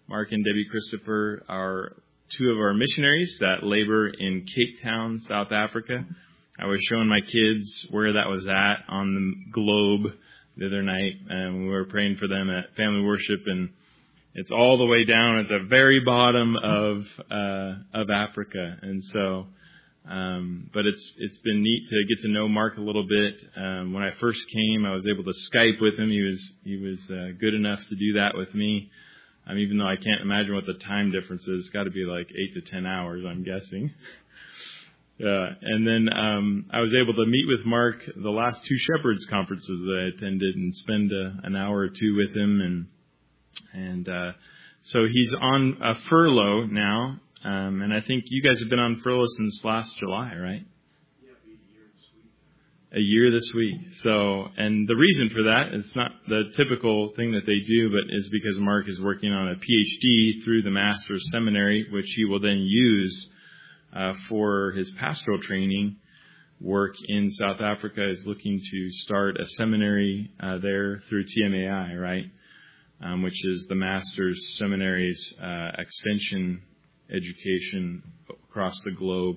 Mark and Debbie Christopher are two of our missionaries that labor in Cape Town, South Africa. I was showing my kids where that was at on the globe the other night, and we were praying for them at family worship, and it's all the way down at the very bottom of Africa. And so, but it's been neat to get to know Mark a little bit. When I first came, I was able to Skype with him. He was good enough to do that with me. Even though I can't imagine what the time difference is, it's got to be like 8 to 10 hours, I'm guessing. And then I was able to meet with Mark the last two Shepherds conferences that I attended and spend an hour or two with him. And so he's on a furlough now. And I think you guys have been on furlough since last July, right? A year this week. So, and the reason for that is not the typical thing that they do, but is because Mark is working on a PhD through the Master's Seminary, which he will then use for his pastoral training work in South Africa. Is looking to start a seminary there through TMAI, right? Which is the Master's Seminary's extension education across the globe.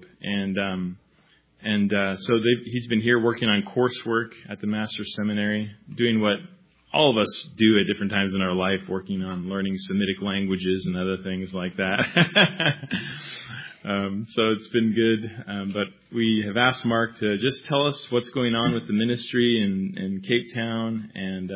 So he's been here working on coursework at the Master's Seminary, doing what all of us do at different times in our life, working on learning Semitic languages and other things like that. So it's been good. But we have asked Mark to just tell us what's going on with the ministry in Cape Town.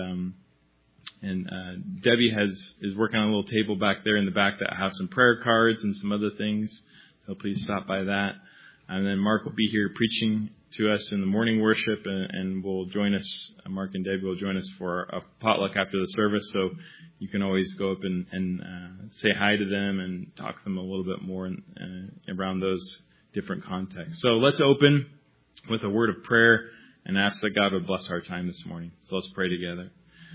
And Debbie is working on a little table back there in the back that have some prayer cards and some other things. So please stop by that. And then Mark will be here preaching to us in the morning worship, and will join us. Mark and Debbie will join us for a potluck after the service. So you can always go up and say hi to them and talk to them a little bit more around those different contexts. So let's open with a word of prayer and ask that God would bless our time this morning. So let's pray together.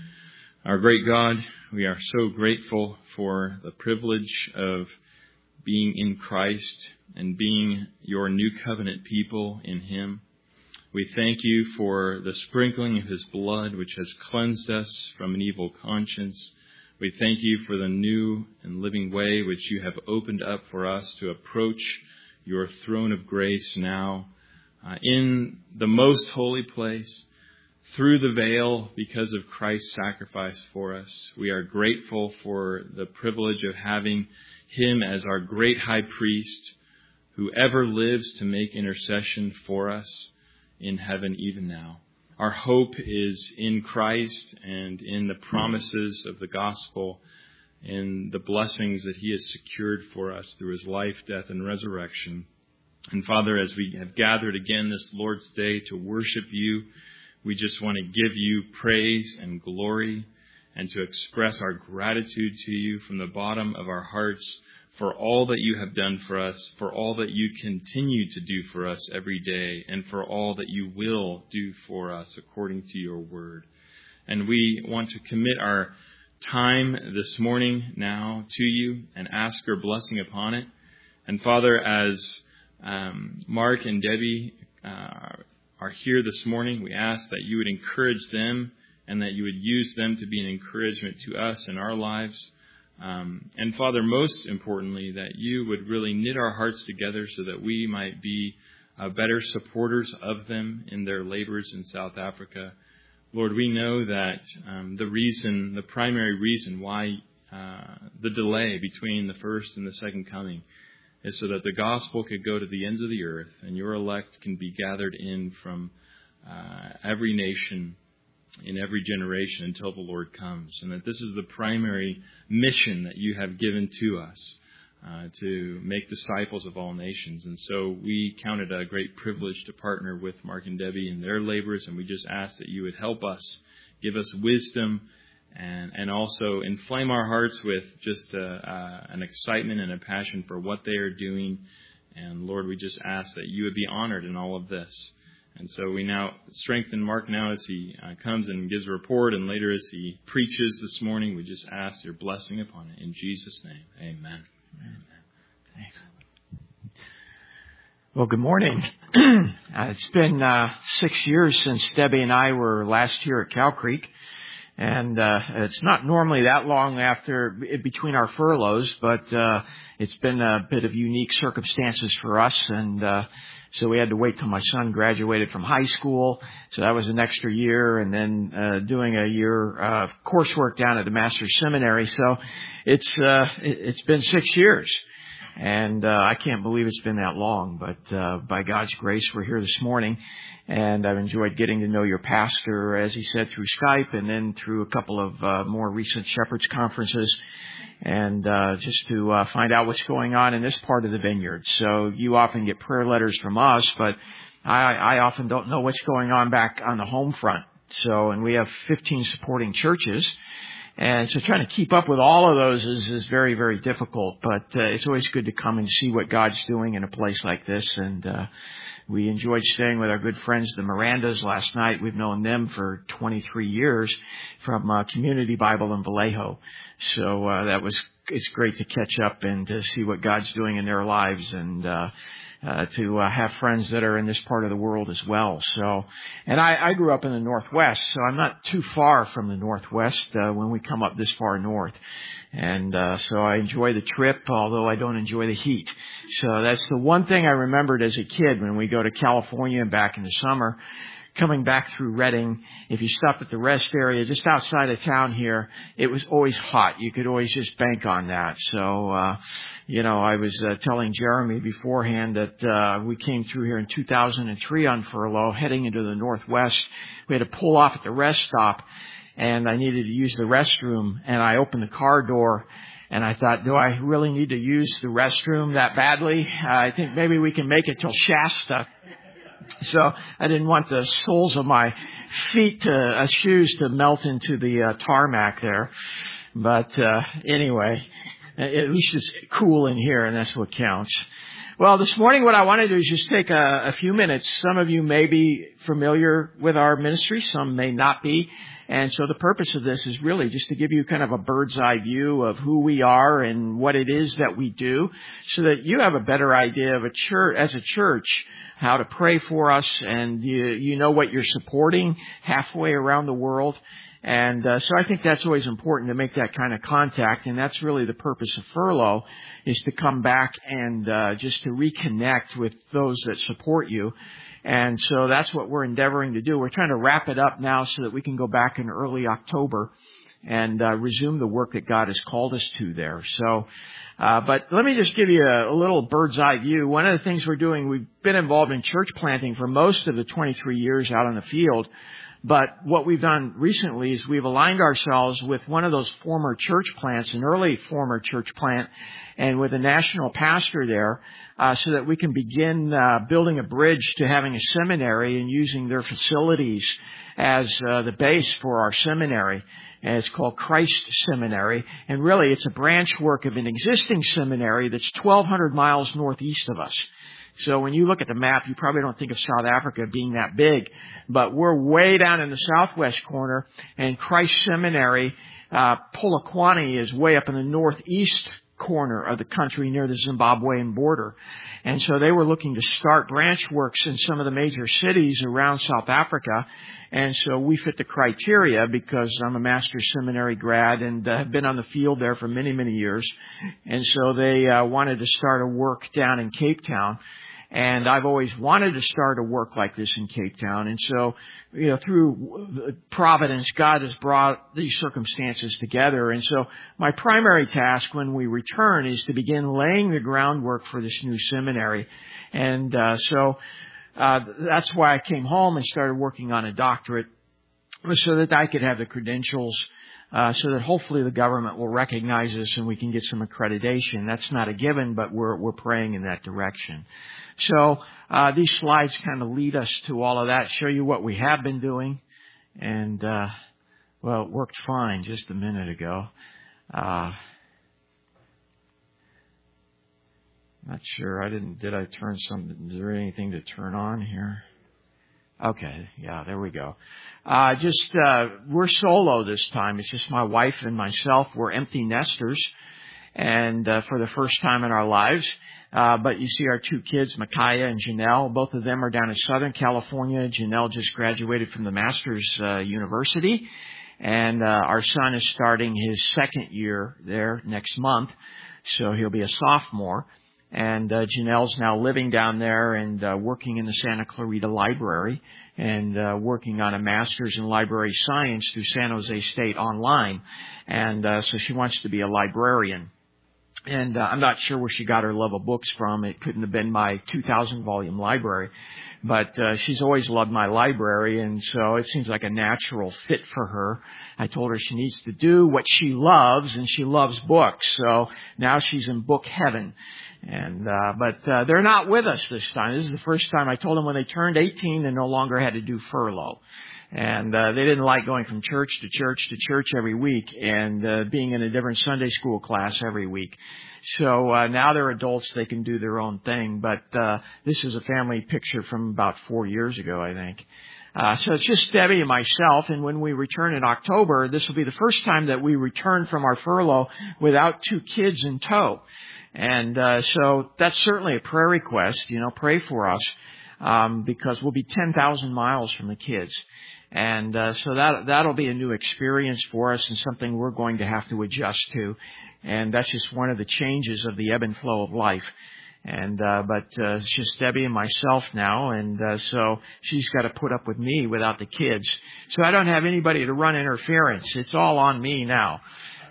Our great God, we are so grateful for the privilege of being in Christ and being your new covenant people in Him. We thank you for the sprinkling of His blood, which has cleansed us from an evil conscience. We thank you for the new and living way which you have opened up for us to approach your throne of grace now in the most holy place, through the veil, because of Christ's sacrifice for us. We are grateful for the privilege of having Him as our great high priest, who ever lives to make intercession for us in heaven even now. Our hope is in Christ and in the promises of the gospel, in the blessings that He has secured for us through His life, death, and resurrection. And Father, as we have gathered again this Lord's Day to worship you, we just want to give you praise and glory and to express our gratitude to you from the bottom of our hearts for all that you have done for us, for all that you continue to do for us every day, and for all that you will do for us according to your word. And we want to commit our time this morning now to you and ask your blessing upon it. And Father, as Mark and Debbie are here this morning, we ask that you would encourage them and that you would use them to be an encouragement to us in our lives. And Father, most importantly, that you would really knit our hearts together so that we might be better supporters of them in their labors in South Africa. Lord, we know that the primary reason why the delay between the first and the second coming is so that the gospel could go to the ends of the earth and your elect can be gathered in from every nation in every generation until the Lord comes. And that this is the primary mission that you have given to us, to make disciples of all nations. And so we count it a great privilege to partner with Mark and Debbie in their labors. And we just ask that you would help us, give us wisdom, and also inflame our hearts with just an excitement and a passion for what they are doing. And Lord, we just ask that you would be honored in all of this. And so we now strengthen Mark now as he comes and gives a report, and later as he preaches this morning. We just ask your blessing upon it. In Jesus' name, amen. Amen. Thanks. Well, good morning. It's been 6 years since Debbie and I were last here at Cow Creek. And it's not normally that long between our furloughs, but it's been a bit of unique circumstances for us, and so we had to wait till my son graduated from high school. So that was an extra year, and then doing a year of coursework down at the Master's Seminary. So it's been 6 years. And I can't believe it's been that long, but by God's grace, we're here this morning. And I've enjoyed getting to know your pastor, as he said, through Skype and then through a couple of more recent Shepherd's conferences, and just to find out what's going on in this part of the vineyard. So you often get prayer letters from us, but I often don't know what's going on back on the home front. So, and we have 15 supporting churches. And so trying to keep up with all of those is very, very difficult. But it's always good to come and see what God's doing in a place like this. And we enjoyed staying with our good friends, the Mirandas, last night. We've known them for 23 years from Community Bible in Vallejo. So it's great to catch up and to see what God's doing in their lives, and to have friends that are in this part of the world as well. So, and I grew up in the Northwest, so I'm not too far from the Northwest when we come up this far north. And so I enjoy the trip, although I don't enjoy the heat. So that's the one thing I remembered as a kid when we go to California and back in the summer. Coming back through Redding, if you stop at the rest area just outside of town here, it was always hot. You could always just bank on that. So, I was telling Jeremy beforehand that we came through here in 2003 on furlough, heading into the Northwest. We had to pull off at the rest stop, and I needed to use the restroom, and I opened the car door. And I thought, do I really need to use the restroom that badly? I think maybe we can make it till Shasta. So I didn't want the soles of my shoes to melt into the tarmac there. But anyway, at least it's cool in here, and that's what counts. Well, this morning what I want to do is just take a few minutes. Some of you may be familiar with our ministry, some may not be. And so the purpose of this is really just to give you kind of a bird's eye view of who we are and what it is that we do, so that you have a better idea of as a church, how to pray for us, and you know what you're supporting halfway around the world. And so I think that's always important to make that kind of contact, and that's really the purpose of furlough, is to come back and just to reconnect with those that support you. And so that's what we're endeavoring to do. We're trying to wrap it up now so that we can go back in early October and resume the work that God has called us to there. So, but let me just give you a little bird's eye view. One of the things we're doing, we've been involved in church planting for most of the 23 years out in the field. But what we've done recently is we've aligned ourselves with one of those former church plants, an early former church plant, and with a national pastor there, so that we can begin building a bridge to having a seminary and using their facilities as the base for our seminary. And it's called Christ Seminary. And really, it's a branch work of an existing seminary that's 1,200 miles northeast of us. So when you look at the map, you probably don't think of South Africa being that big. But we're way down in the southwest corner, and Christ Seminary, Polokwane, is way up in the northeast corner of the country near the Zimbabwean border. And so they were looking to start branch works in some of the major cities around South Africa. And so we fit the criteria because I'm a master's seminary grad and have been on the field there for many, many years. And so they wanted to start a work down in Cape Town. And I've always wanted to start a work like this in Cape Town. And so, through providence, God has brought these circumstances together. And so my primary task when we return is to begin laying the groundwork for this new seminary. And so that's why I came home and started working on a doctorate, so that I could have the credentials, so that hopefully the government will recognize us and we can get some accreditation. That's not a given, but we're praying in that direction. So these slides kind of lead us to all of that, show you what we have been doing. And, well, it worked fine just a minute ago. Not sure. Did I turn something? Is there anything to turn on here? Okay. Yeah, there we go. We're solo this time. It's just my wife and myself. We're empty nesters. And, for the first time in our lives. But you see our two kids, Micaiah and Janelle. Both of them are down in Southern California. Janelle just graduated from the Master's University. And our son is starting his second year there next month, so he'll be a sophomore. And Janelle's now living down there and working in the Santa Clarita Library and working on a master's in library science through San Jose State online. And so she wants to be a librarian. And I'm not sure where she got her love of books from. It couldn't have been my 2,000-volume library. But she's always loved my library, and so it seems like a natural fit for her. I told her she needs to do what she loves, and she loves books. So now she's in book heaven. And but they're not with us this time. This is the first time. I told them when they turned 18, they no longer had to do furlough. And they didn't like going from church to church to church every week and being in a different Sunday school class every week. So now they're adults, they can do their own thing. But this is a family picture from about 4 years ago, I think. So it's just Debbie and myself, and when we return in October, this will be the first time that we return from our furlough without 2 kids in tow. And so that's certainly a prayer request. Pray for us because we'll be 10,000 miles from the kids. And so that'll be a new experience for us and something we're going to have to adjust to. And that's just one of the changes of the ebb and flow of life. And but it's just Debbie and myself now, and so she's got to put up with me without the kids. So I don't have anybody to run interference. It's all on me now.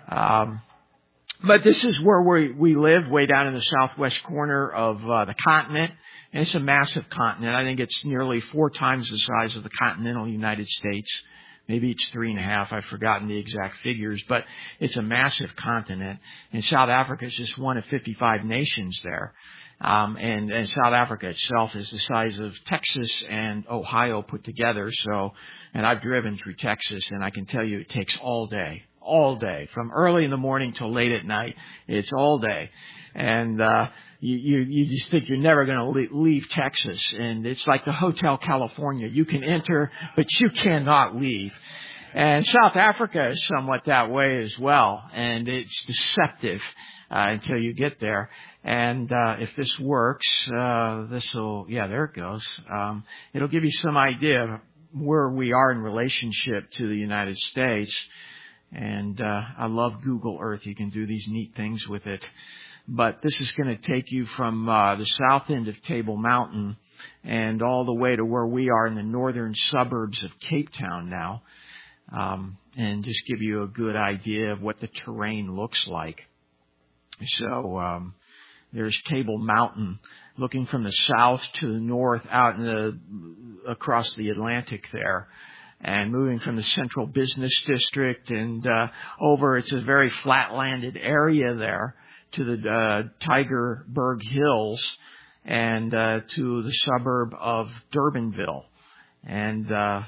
But this is where we live, way down in the southwest corner of the continent. And it's a massive continent. I think it's nearly 4 times the size of the continental United States. Maybe it's 3.5. I've forgotten the exact figures, but it's a massive continent. And South Africa is just one of 55 nations there. And South Africa itself is the size of Texas and Ohio put together. So, and I've driven through Texas, and I can tell you it takes all day, from early in the morning till late at night. It's all day. And, you just think you're never going to leave Texas. And it's like the Hotel California. You can enter, but you cannot leave. And South Africa is somewhat that way as well. And it's deceptive, until you get there. And, if this works, there it goes. It'll give you some idea of where we are in relationship to the United States. And, I love Google Earth. You can do these neat things with it. But this is going to take you from the south end of Table Mountain and all the way to where we are in the northern suburbs of Cape Town now, and just give you a good idea of what the terrain looks like. So there's Table Mountain, looking from the south to the north out across the Atlantic there. And moving from the central business district and over, it's a very flat-landed area there, to the Tygerberg Hills and to the suburb of Durbanville. And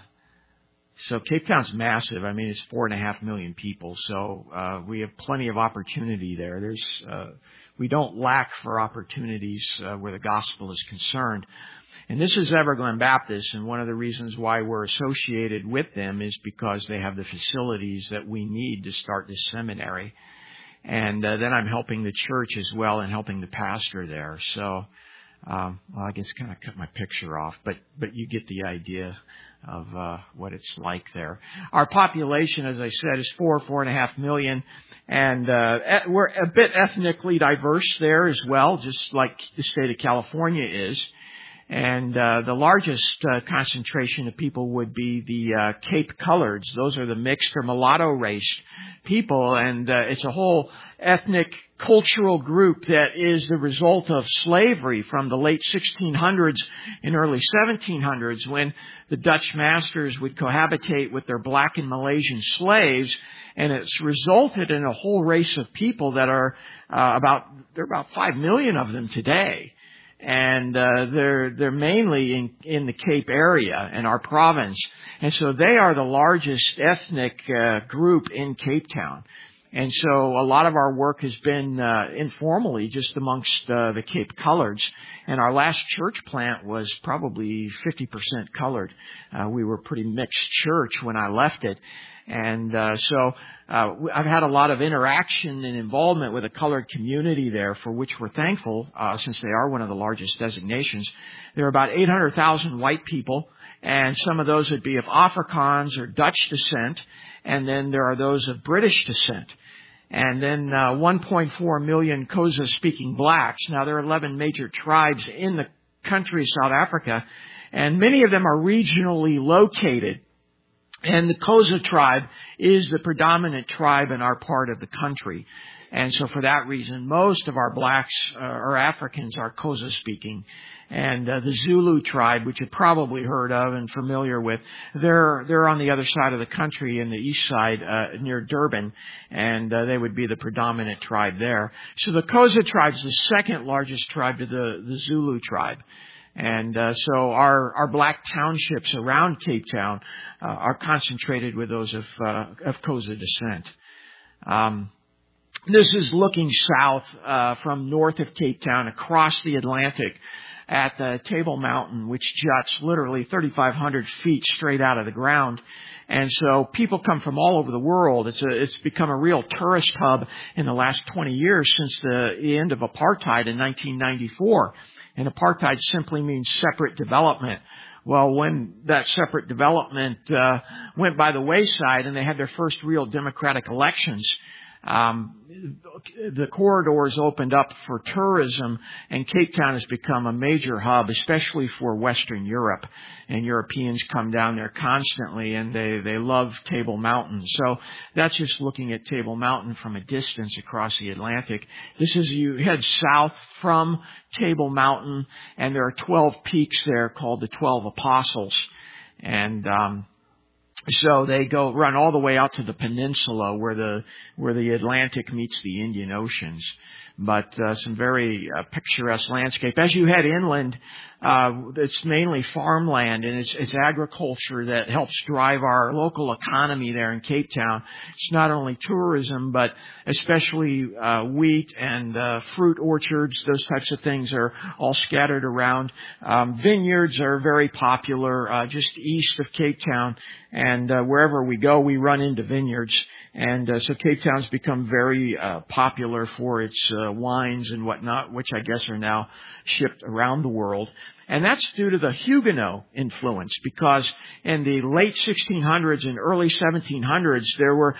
so Cape Town's massive. I mean, it's 4.5 million people. So we have plenty of opportunity there. We don't lack for opportunities where the gospel is concerned. And this is Everglen Baptist, and one of the reasons why we're associated with them is because they have the facilities that we need to start this seminary. And then I'm helping the church as well and helping the pastor there. So, I guess kind of cut my picture off, but you get the idea of what it's like there. Our population, as I said, is 4.5 million, and we're a bit ethnically diverse there as well, just like the state of California is. And the largest concentration of people would be the Cape Coloreds. Those are the mixed or mulatto race people, and it's a whole ethnic cultural group that is the result of slavery from the late 1600s and early 1700s, when the Dutch masters would cohabitate with their black and Malaysian slaves, and it's resulted in a whole race of people that are about 5 million of them today. And they're mainly in the Cape area in our province, and so they are the largest ethnic group in Cape Town. And so a lot of our work has been informally just amongst the Cape Coloreds. And our last church plant was probably 50% colored. We were a pretty mixed church when I left it. And so I've had a lot of interaction and involvement with the colored community there, for which we're thankful, since they are one of the largest designations. There are about 800,000 white people and some of those would be of Afrikaans or Dutch descent, and then there are those of British descent. And then 1.4 million Xhosa-speaking blacks. Now, there are 11 major tribes in the country of South Africa, and many of them are regionally located. And the Xhosa tribe is the predominant tribe in our part of the country. And so for that reason, most of our blacks or Africans are Xhosa-speaking. And the Zulu tribe, which you've probably heard of and familiar with, they're on the other side of the country, in the east side, near Durban, and they would be the predominant tribe there. So the Xhosa tribe is the second largest tribe to the Zulu tribe. And so our black townships around Cape Town are concentrated with those of Xhosa descent. This is looking south from north of Cape Town across the Atlantic at the Table Mountain, which juts literally 3,500 feet straight out of the ground. And so people come from all over the world. It's become a real tourist hub in the last 20 years since the end of apartheid in 1994. And apartheid simply means separate development. Well, when that separate development went by the wayside and they had their first real democratic elections, the corridors opened up for tourism, and Cape Town has become a major hub, especially for Western Europe. And Europeans come down there constantly, and they love Table Mountain. So that's just looking at Table Mountain from a distance across the Atlantic. This is, you head south from Table Mountain, and there are 12 peaks there called the 12 Apostles. And so they run all the way out to the peninsula where the Atlantic meets the Indian Oceans. But some very picturesque landscape. As you head inland, it's mainly farmland, and it's agriculture that helps drive our local economy there in Cape Town. It's not only tourism, but especially wheat and fruit orchards. Those types of things are all scattered around. Vineyards are very popular just east of Cape Town, and wherever we go, we run into vineyards. And so Cape Town's become very popular for its wines and whatnot, which I guess are now shipped around the world. And that's due to the Huguenot influence, because in the late 1600s and early 1700s, there were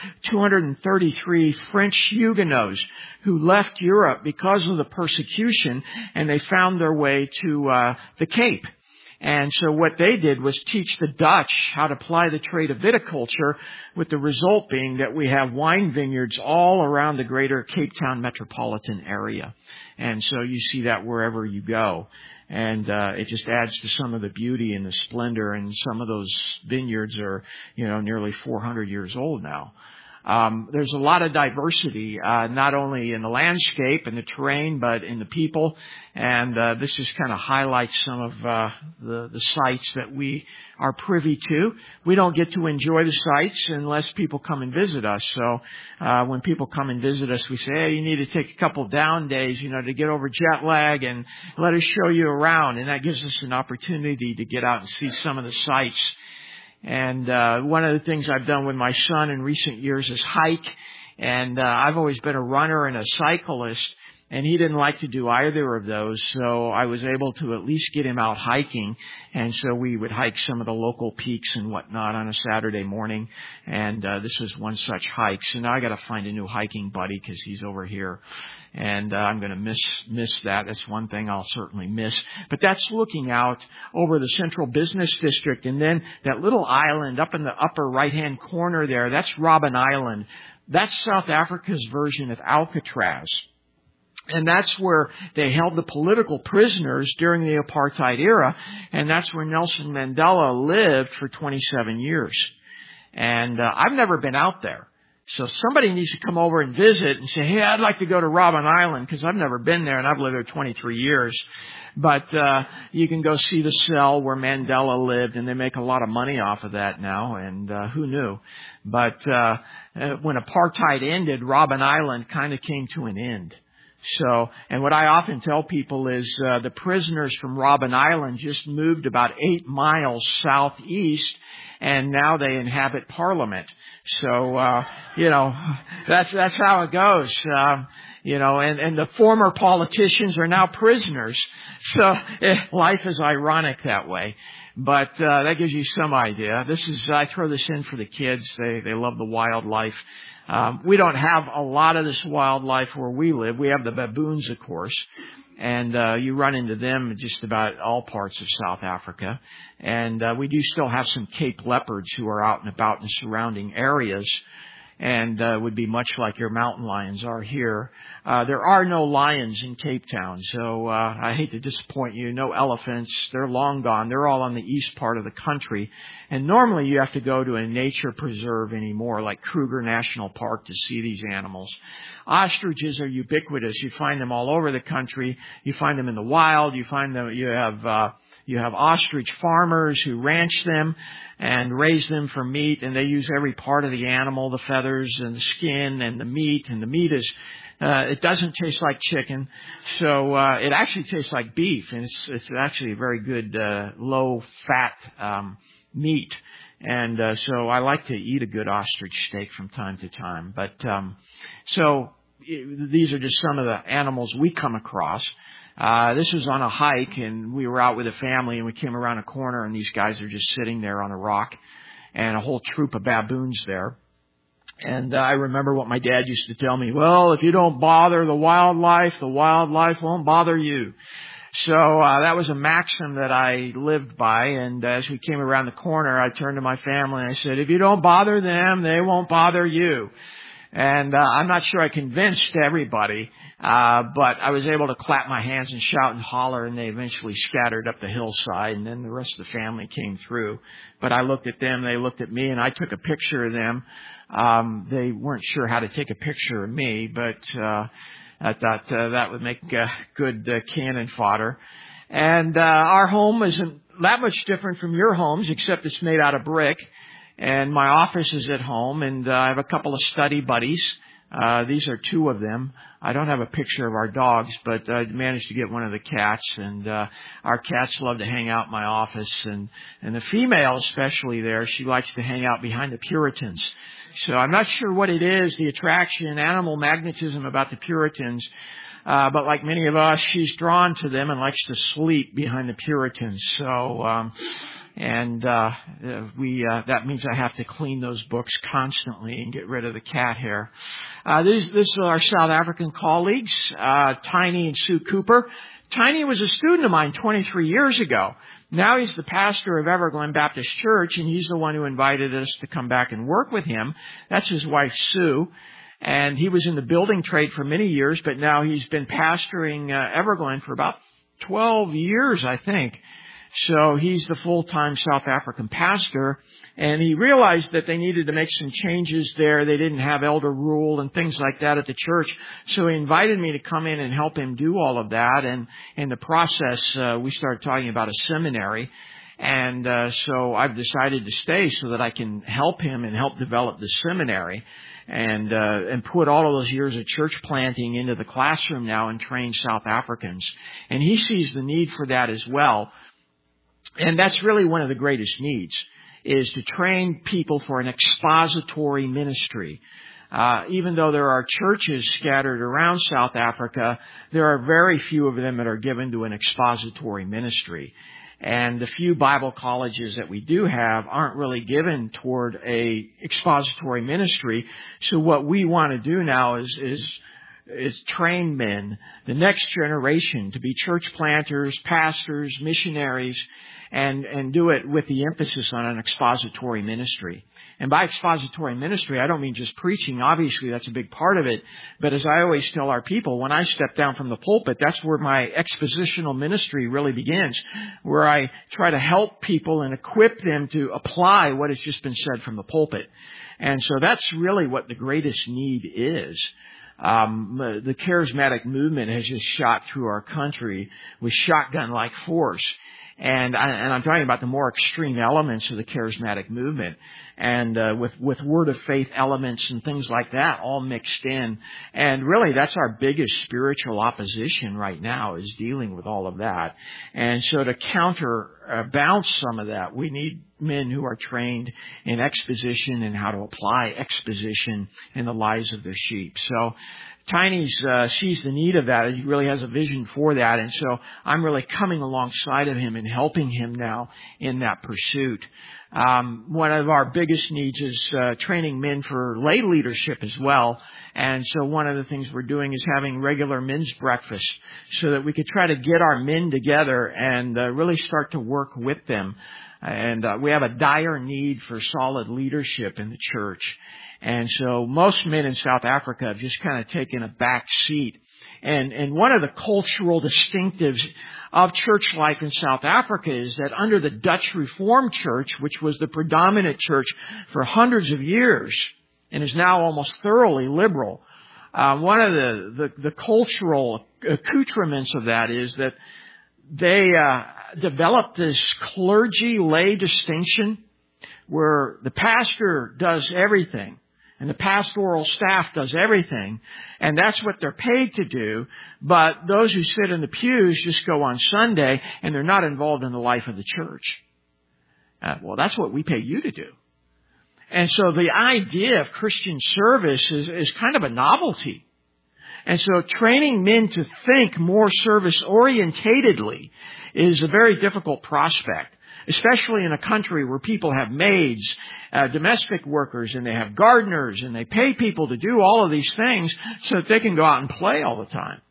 233 French Huguenots who left Europe because of the persecution, and they found their way to the Cape. And so what they did was teach the Dutch how to ply the trade of viticulture, with the result being that we have wine vineyards all around the greater Cape Town metropolitan area. And so you see that wherever you go. And it just adds to some of the beauty and the splendor. And some of those vineyards are, nearly 400 years old now. There's a lot of diversity, not only in the landscape and the terrain, but in the people. And this just kind of highlights some of the sites that we are privy to. We don't get to enjoy the sites unless people come and visit us. So when people come and visit us, we say, hey, you need to take a couple down days, to get over jet lag, and let us show you around. And that gives us an opportunity to get out and see some of the sites. And one of the things I've done with my son in recent years is hike. And I've always been a runner and a cyclist, and he didn't like to do either of those. So I was able to at least get him out hiking. And so we would hike some of the local peaks and whatnot on a Saturday morning. And this was one such hike. So now I got to find a new hiking buddy, because he's over here. And I'm going to miss that. That's one thing I'll certainly miss. But that's looking out over the central business district. And then that little island up in the upper right-hand corner there, that's Robben Island. That's South Africa's version of Alcatraz. And that's where they held the political prisoners during the apartheid era. And that's where Nelson Mandela lived for 27 years. And I've never been out there. So somebody needs to come over and visit and say, hey, I'd like to go to Robben Island, because I've never been there, and I've lived there 23 years. But you can go see the cell where Mandela lived, and they make a lot of money off of that now, and who knew? But when apartheid ended, Robben Island kind of came to an end. So, and what I often tell people is the prisoners from Robben Island just moved about 8 miles southeast, and now they inhabit Parliament. So, that's how it goes. and the former politicians are now prisoners. So life is ironic that way. But that gives you some idea. I throw this in for the kids. They love the wildlife. We don't have a lot of this wildlife where we live. We have the baboons, of course. And you run into them in just about all parts of South Africa. And we do still have some Cape leopards who are out and about in the surrounding areas, and would be much like your mountain lions are here. There are no lions in Cape Town, so I hate to disappoint you. No elephants. They're long gone. They're all on the east part of the country. And normally you have to go to a nature preserve anymore, like Kruger National Park, to see these animals. Ostriches are ubiquitous. You find them all over the country. You find them in the wild. You have ostrich farmers who ranch them and raise them for meat, and they use every part of the animal, the feathers and the skin and the meat. And the meat it doesn't taste like chicken, so it actually tastes like beef, and it's actually a very good low fat meat. And so I like to eat a good ostrich steak from time to time. But so these are just some of the animals we come across. This was on a hike, and we were out with a family, and we came around a corner, and these guys are just sitting there on a rock, and a whole troop of baboons there. And I remember what my dad used to tell me, well, if you don't bother the wildlife won't bother you. So that was a maxim that I lived by, and as we came around the corner, I turned to my family and I said, if you don't bother them, they won't bother you. And I'm not sure I convinced everybody, but I was able to clap my hands and shout and holler, and they eventually scattered up the hillside, and then the rest of the family came through. But I looked at them, they looked at me, and I took a picture of them. They weren't sure how to take a picture of me, but I thought that would make good cannon fodder. And our home isn't that much different from your homes, except it's made out of brick. And my office is at home, and I have a couple of study buddies. These are two of them. I don't have a picture of our dogs, but I managed to get one of the cats, and our cats love to hang out in my office, and the female especially there, she likes to hang out behind the Puritans. So I'm not sure what it is, the attraction, animal magnetism about the Puritans, but like many of us, she's drawn to them and likes to sleep behind the Puritans. So that means I have to clean those books constantly and get rid of the cat hair. This are our South African colleagues, Tiny and Sue Cooper. Tiny was a student of mine 23 years ago. Now he's the pastor of Everglen Baptist Church, and he's the one who invited us to come back and work with him. That's his wife, Sue. And he was in the building trade for many years, but now he's been pastoring Everglen for about 12 years, I think. So he's the full-time South African pastor, and he realized that they needed to make some changes there. They didn't have elder rule and things like that at the church. So he invited me to come in and help him do all of that. And in the process, we started talking about a seminary. And so I've decided to stay so that I can help him and help develop the seminary and put all of those years of church planting into the classroom now and train South Africans. And he sees the need for that as well. And that's really one of the greatest needs, is to train people for an expository ministry. Even though there are churches scattered around South Africa, there are very few of them that are given to an expository ministry. And the few Bible colleges that we do have aren't really given toward a expository ministry. So what we want to do now is train men, the next generation, to be church planters, pastors, missionaries, and do it with the emphasis on an expository ministry. And by expository ministry, I don't mean just preaching. Obviously, that's a big part of it. But as I always tell our people, when I step down from the pulpit, that's where my expositional ministry really begins, where I try to help people and equip them to apply what has just been said from the pulpit. And so that's really what the greatest need is. The charismatic movement has just shot through our country with shotgun-like force. And I'm talking about the more extreme elements of the charismatic movement, and with word of faith elements and things like that all mixed in. And really, that's our biggest spiritual opposition right now, is dealing with all of that. And so to counterbalance some of that, we need men who are trained in exposition and how to apply exposition in the lives of their sheep. So Tiny sees the need of that. He really has a vision for that. And so I'm really coming alongside of him and helping him now in that pursuit. One of our biggest needs is training men for lay leadership as well. And so one of the things we're doing is having regular men's breakfast so that we could try to get our men together and really start to work with them. And we have a dire need for solid leadership in the church. And so most men in South Africa have just kind of taken a back seat. And one of the cultural distinctives of church life in South Africa is that under the Dutch Reformed Church, which was the predominant church for hundreds of years and is now almost thoroughly liberal, one of the cultural accoutrements of that is that they developed this clergy-lay distinction where the pastor does everything and the pastoral staff does everything, and that's what they're paid to do, but those who sit in the pews just go on Sunday and they're not involved in the life of the church. Well, that's what we pay you to do. And so the idea of Christian service is kind of a novelty. And so training men to think more service-orientatedly is a very difficult prospect, especially in a country where people have maids, domestic workers, and they have gardeners, and they pay people to do all of these things so that they can go out and play all the time.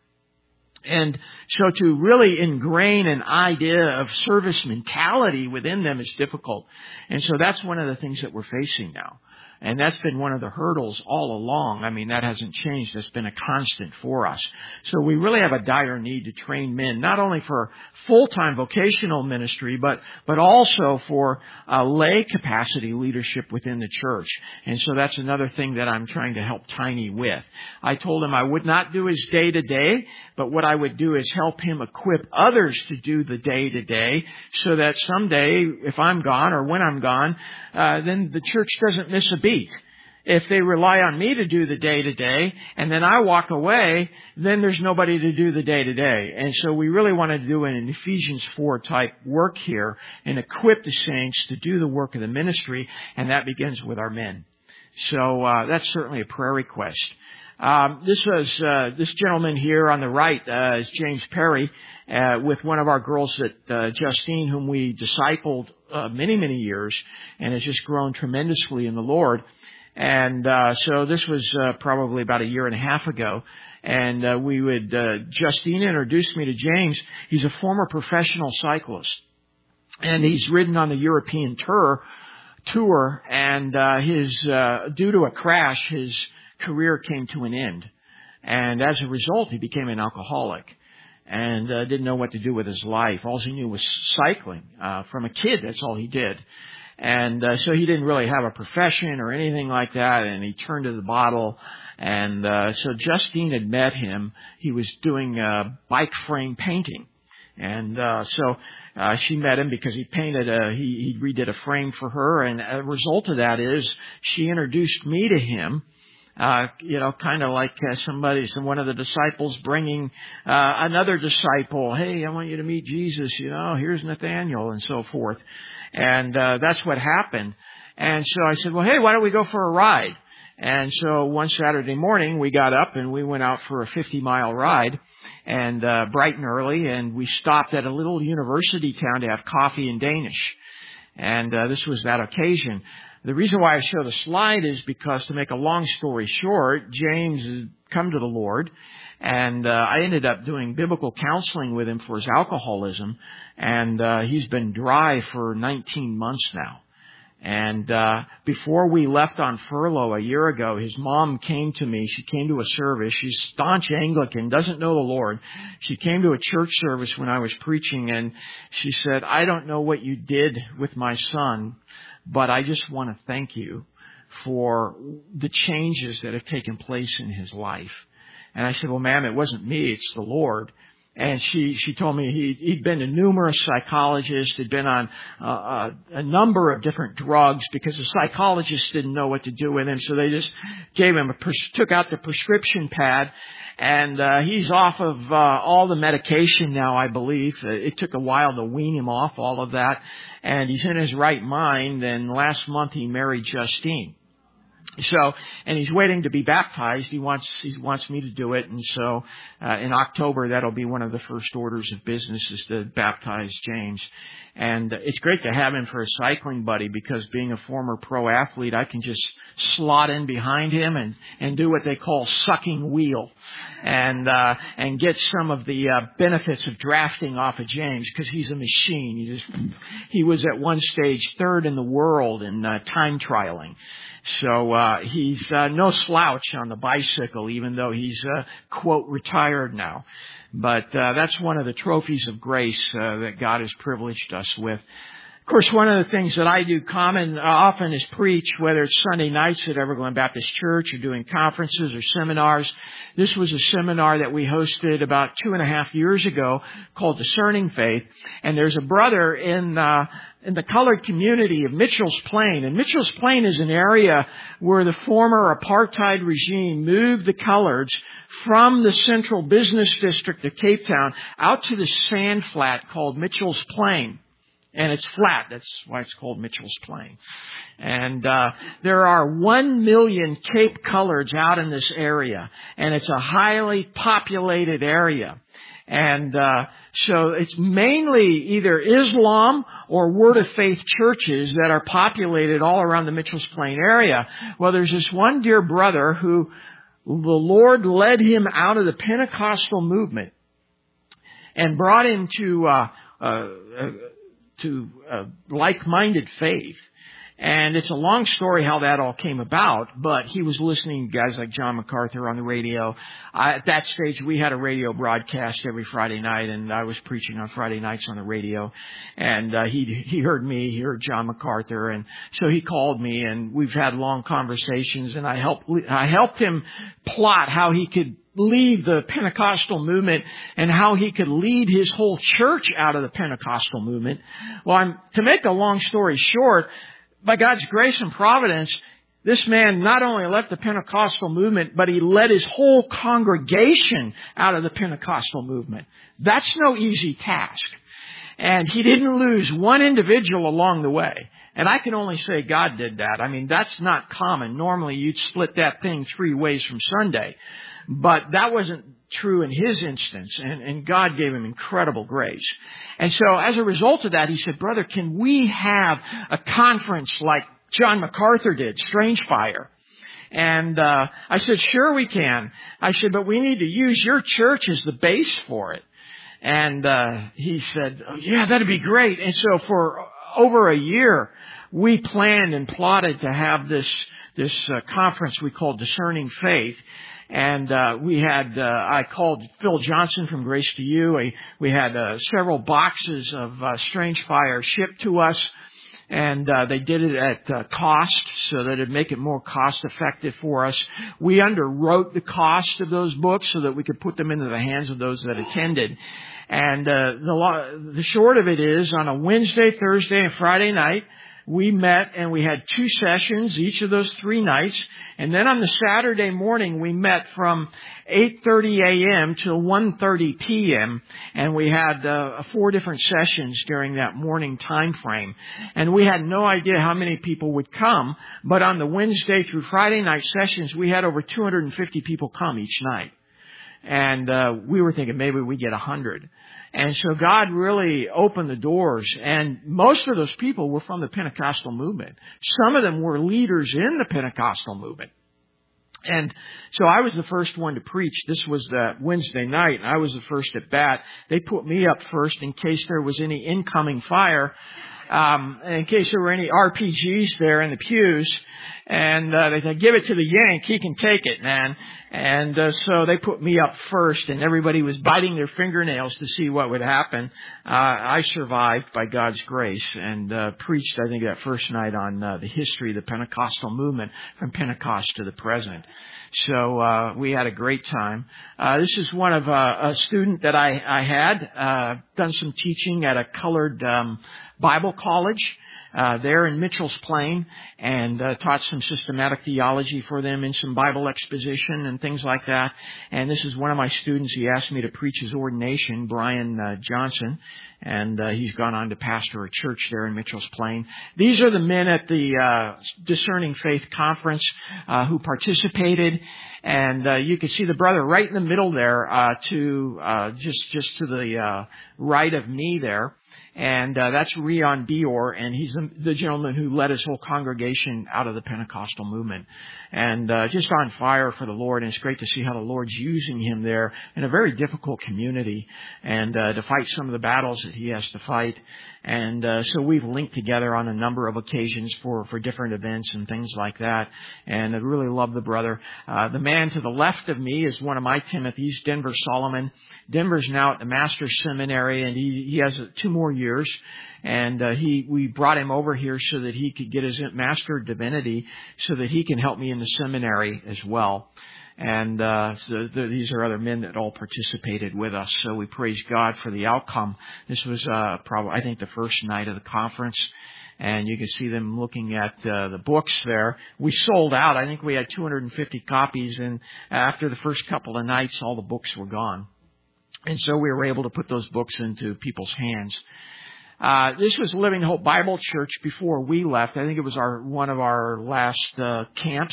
And so to really ingrain an idea of service mentality within them is difficult. And so that's one of the things that we're facing now. And that's been one of the hurdles all along. I mean, that hasn't changed. That's been a constant for us. So we really have a dire need to train men, not only for full-time vocational ministry, but also for lay capacity leadership within the church. And so that's another thing that I'm trying to help Tiny with. I told him I would not do his day-to-day, but what I would do is help him equip others to do the day-to-day so that someday, if I'm gone or when I'm gone, then the church doesn't miss a beat. If they rely on me to do the day-to-day and then I walk away, then there's nobody to do the day-to-day. And so we really want to do an Ephesians 4 type work here and equip the saints to do the work of the ministry, and that begins with our men. So that's certainly a prayer request. This gentleman here on the right is James Perry with one of our girls at Justine, whom we discipled many, many years, and has just grown tremendously in the Lord. And so this was probably about a year and a half ago. And Justine introduced me to James. He's a former professional cyclist, and he's ridden on the European tour. And due to a crash, his career came to an end. And as a result, he became an alcoholic and didn't know what to do with his life. All he knew was cycling. From a kid, that's all he did. And so he didn't really have a profession or anything like that, and he turned to the bottle. And so Justine had met him. He was doing bike frame painting. And so she met him because he redid a frame for her, and a result of that is she introduced me to him. Kind of like one of the disciples bringing another disciple. Hey, I want you to meet Jesus. Here's Nathaniel, and so forth. And that's what happened. And so I said, well, hey, why don't we go for a ride? And so one Saturday morning we got up and we went out for a 50-mile ride, and bright and early, and we stopped at a little university town to have coffee in Danish. And this was that occasion. The reason why I show the slide is because, to make a long story short, James had come to the Lord, and I ended up doing biblical counseling with him for his alcoholism, and he's been dry for 19 months now. And before we left on furlough a year ago, his mom came to me. She came to a service. She's staunch Anglican, doesn't know the Lord. She came to a church service when I was preaching, and she said, I don't know what you did with my son, but I just want to thank you for the changes that have taken place in his life. And I said, well, ma'am, it wasn't me, it's the Lord. And she told me he'd been to numerous psychologists, had been on a number of different drugs because the psychologists didn't know what to do with him. So they just took out the prescription pad, and he's off of all the medication now, I believe. It took a while to wean him off all of that. And he's in his right mind. And last month he married Justine. So, and he's waiting to be baptized. He wants me to do it. And so, in October, that'll be one of the first orders of business is to baptize James. And it's great to have him for a cycling buddy because being a former pro athlete, I can just slot in behind him and do what they call sucking wheel and get some of the benefits of drafting off of James because he's a machine. He was at one stage third in the world in time trialing. So he's no slouch on the bicycle, even though he's, quote, retired now. But that's one of the trophies of grace that God has privileged us with. Of course, one of the things that I do often is preach, whether it's Sunday nights at Everglade Baptist Church or doing conferences or seminars. This was a seminar that we hosted about 2.5 years ago called Discerning Faith. And there's a brother in the colored community of Mitchell's Plain. And Mitchell's Plain is an area where the former apartheid regime moved the coloreds from the central business district of Cape Town out to the sand flat called Mitchell's Plain. And it's flat. That's why it's called Mitchell's Plain. And there are 1 million Cape coloreds out in this area. And it's a highly populated area. And so it's mainly either Islam or Word of Faith churches that are populated all around the Mitchell's Plain area. Well, there's this one dear brother who the Lord led him out of the Pentecostal movement and brought him to like-minded faith. And it's a long story how that all came about, but he was listening to guys like John MacArthur on the radio. At that stage, we had a radio broadcast every Friday night, and I was preaching on Friday nights on the radio. And he heard me, he heard John MacArthur, and so he called me, and we've had long conversations, and I helped him plot how he could lead the Pentecostal movement and how he could lead his whole church out of the Pentecostal movement. Well, to make a long story short, by God's grace and providence, this man not only left the Pentecostal movement, but he led his whole congregation out of the Pentecostal movement. That's no easy task. And he didn't lose one individual along the way. And I can only say God did that. I mean, that's not common. Normally you'd split that thing 3 ways from Sunday. But that wasn't true in his instance, and God gave him incredible grace. And so as a result of that, he said, brother, can we have a conference like John MacArthur did, Strange Fire? And I said, sure we can. I said, but we need to use your church as the base for it. And he said, oh, yeah, that'd be great. And so for over a year, we planned and plotted to have this conference we called Discerning Faith. And we had, I called Phil Johnson from Grace to You. We had several boxes of Strange Fire shipped to us. And they did it at cost so that it'd make it more cost effective for us. We underwrote the cost of those books so that we could put them into the hands of those that attended. And the short of it is, on a Wednesday, Thursday, and Friday night, we met and we had 2 sessions each of those 3 nights. And then on the Saturday morning, we met from 8:30 a.m. till 1:30 p.m. And we had 4 different sessions during that morning time frame. And we had no idea how many people would come. But on the Wednesday through Friday night sessions, we had over 250 people come each night. And we were thinking maybe we get 100. And so God really opened the doors. And most of those people were from the Pentecostal movement. Some of them were leaders in the Pentecostal movement. And so I was the first one to preach. This was that Wednesday night, and I was the first at bat. They put me up first in case there was any incoming fire, in case there were any RPGs there in the pews. And they said, give it to the Yank. He can take it, man. And so they put me up first, and everybody was biting their fingernails to see what would happen. I survived by God's grace and preached, I think, that first night on the history of the Pentecostal movement from Pentecost to the present. So we had a great time. This is one of a student that I had done some teaching at a colored Bible college. there in Mitchell's Plain and taught some systematic theology for them and some Bible exposition and things like that. And this is one of my students. He asked me to preach his ordination, Brian Johnson, and he's gone on to pastor a church there in Mitchell's Plain. These are the men at the Discerning Faith Conference who participated. And you can see the brother right in the middle there, just to the right of me there. And that's Rion Bior, and he's the gentleman who led his whole congregation out of the Pentecostal movement. And just on fire for the Lord, and it's great to see how the Lord's using him there in a very difficult community, and to fight some of the battles that he has to fight. And so we've linked together on a number of occasions for different events and things like that. And I really love the brother. The man to the left of me is one of my Timothys, Denver Solomon. Denver's now at the Master's Seminary, and he has 2 more years. And we brought him over here so that he could get his Master of Divinity, so that he can help me in the seminary as well. And these are other men that all participated with us. So we praise God for the outcome. This was probably, I think, the first night of the conference. And you can see them looking at the books there. We sold out. I think we had 250 copies. And after the first couple of nights, all the books were gone. And so we were able to put those books into people's hands. This was Living Hope Bible Church before we left. I think it was one of our last camps.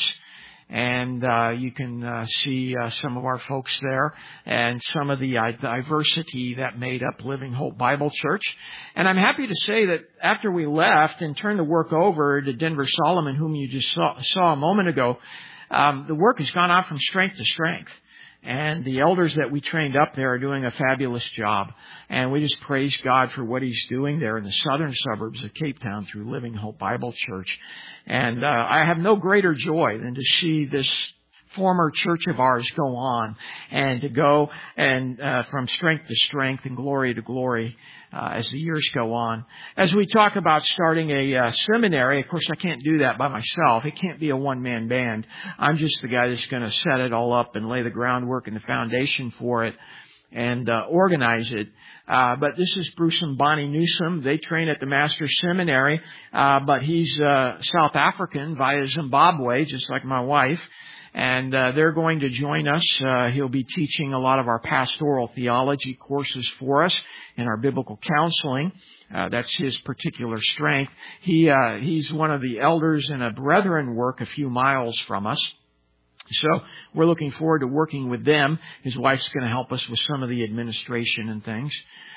And you can see some of our folks there and some of the diversity that made up Living Hope Bible Church. And I'm happy to say that after we left and turned the work over to Denver Solomon, whom you just saw a moment ago, the work has gone on from strength to strength. And the elders that we trained up there are doing a fabulous job. And we just praise God for what He's doing there in the southern suburbs of Cape Town through Living Hope Bible Church. And I have no greater joy than to see this former church of ours go on and to go and from strength to strength and glory to glory as the years go on. As we talk about starting a seminary, of course I can't do that by myself. It can't be a one-man band. I'm just the guy that's going to set it all up and lay the groundwork and the foundation for it and organize it. But this is Bruce and Bonnie Newsom. They train at the Master's Seminary, but he's South African via Zimbabwe, just like my wife. And they're going to join us. He'll be teaching a lot of our pastoral theology courses for us and our biblical counseling. That's his particular strength. He's one of the elders in a brethren work a few miles from us. So we're looking forward to working with them. His wife's going to help us with some of the administration and things.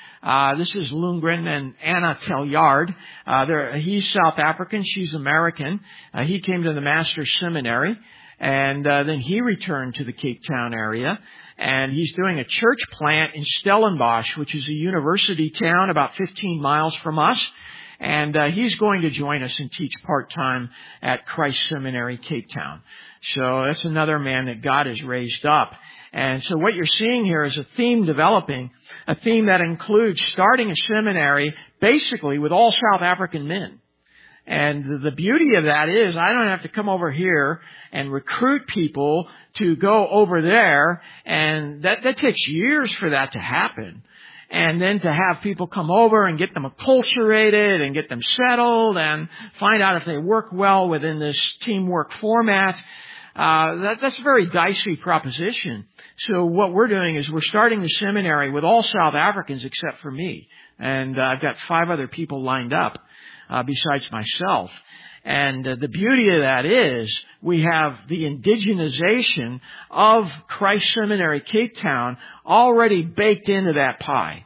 This is Lundgren and Anna Telliard. He's South African. She's American. He came to the Master's Seminary. And then he returned to the Cape Town area, and he's doing a church plant in Stellenbosch, which is a university town about 15 miles from us. And he's going to join us and teach part-time at Christ Seminary, Cape Town. So that's another man that God has raised up. And so what you're seeing here is a theme developing, a theme that includes starting a seminary basically with all South African men. And the beauty of that is I don't have to come over here and recruit people to go over there. And that takes years for that to happen. And then to have people come over and get them acculturated and get them settled and find out if they work well within this teamwork format. That's a very dicey proposition. So what we're doing is we're starting the seminary with all South Africans except for me. And I've got 5 other people lined up. Besides myself. And the beauty of that is we have the indigenization of Christ Seminary, Cape Town, already baked into that pie.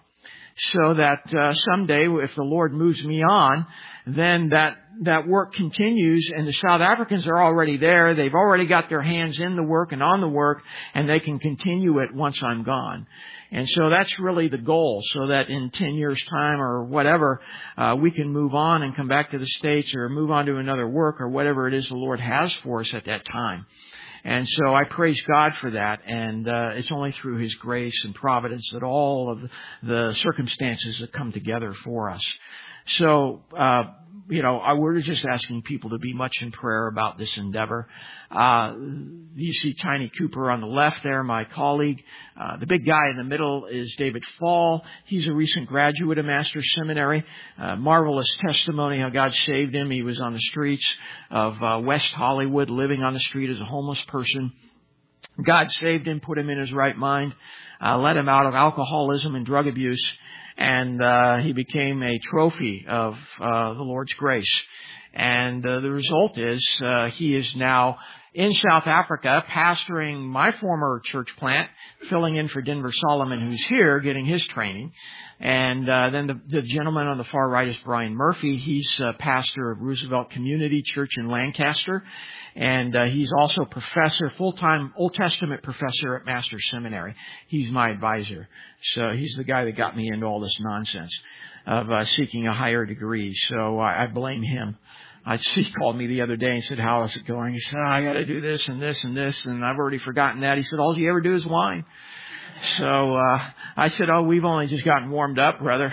So that someday, if the Lord moves me on, then that work continues, and the South Africans are already there. They've already got their hands in the work and on the work, and they can continue it once I'm gone. And so that's really the goal, so that in 10 years' time or whatever, we can move on and come back to the States or move on to another work or whatever it is the Lord has for us at that time. And so I praise God for that. And it's only through His grace and providence that all of the circumstances that come together for us. So we're just asking people to be much in prayer about this endeavor. You see Tiny Cooper on the left there, my colleague. The big guy in the middle is David Fall. He's a recent graduate of Master's Seminary. Marvelous testimony how God saved him. He was on the streets of West Hollywood, living on the street as a homeless person. God saved him, put him in his right mind, led him out of alcoholism and drug abuse, and he became a trophy of the Lord's grace. And the result is he is now in South Africa, pastoring my former church plant, filling in for Denver Solomon, who's here, getting his training. And then the gentleman on the far right is Brian Murphy. He's pastor of Roosevelt Community Church in Lancaster. And he's also professor, full-time Old Testament professor at Master's Seminary. He's my advisor. So he's the guy that got me into all this nonsense of seeking a higher degree. So I blame him. He called me the other day and said, "How is it going?" He said, "I got to do this and this and this, and I've already forgotten that." He said, "All you ever do is whine." So I said, "Oh, we've only just gotten warmed up, brother."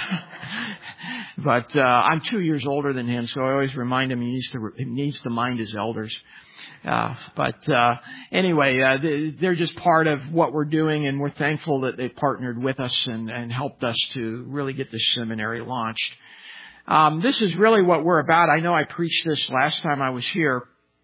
But I'm 2 years older than him, so I always remind him he needs to mind his elders. Anyway, they're just part of what we're doing, and we're thankful that they partnered with us and helped us to really get this seminary launched. This is really what we're about. I know I preached this last time I was here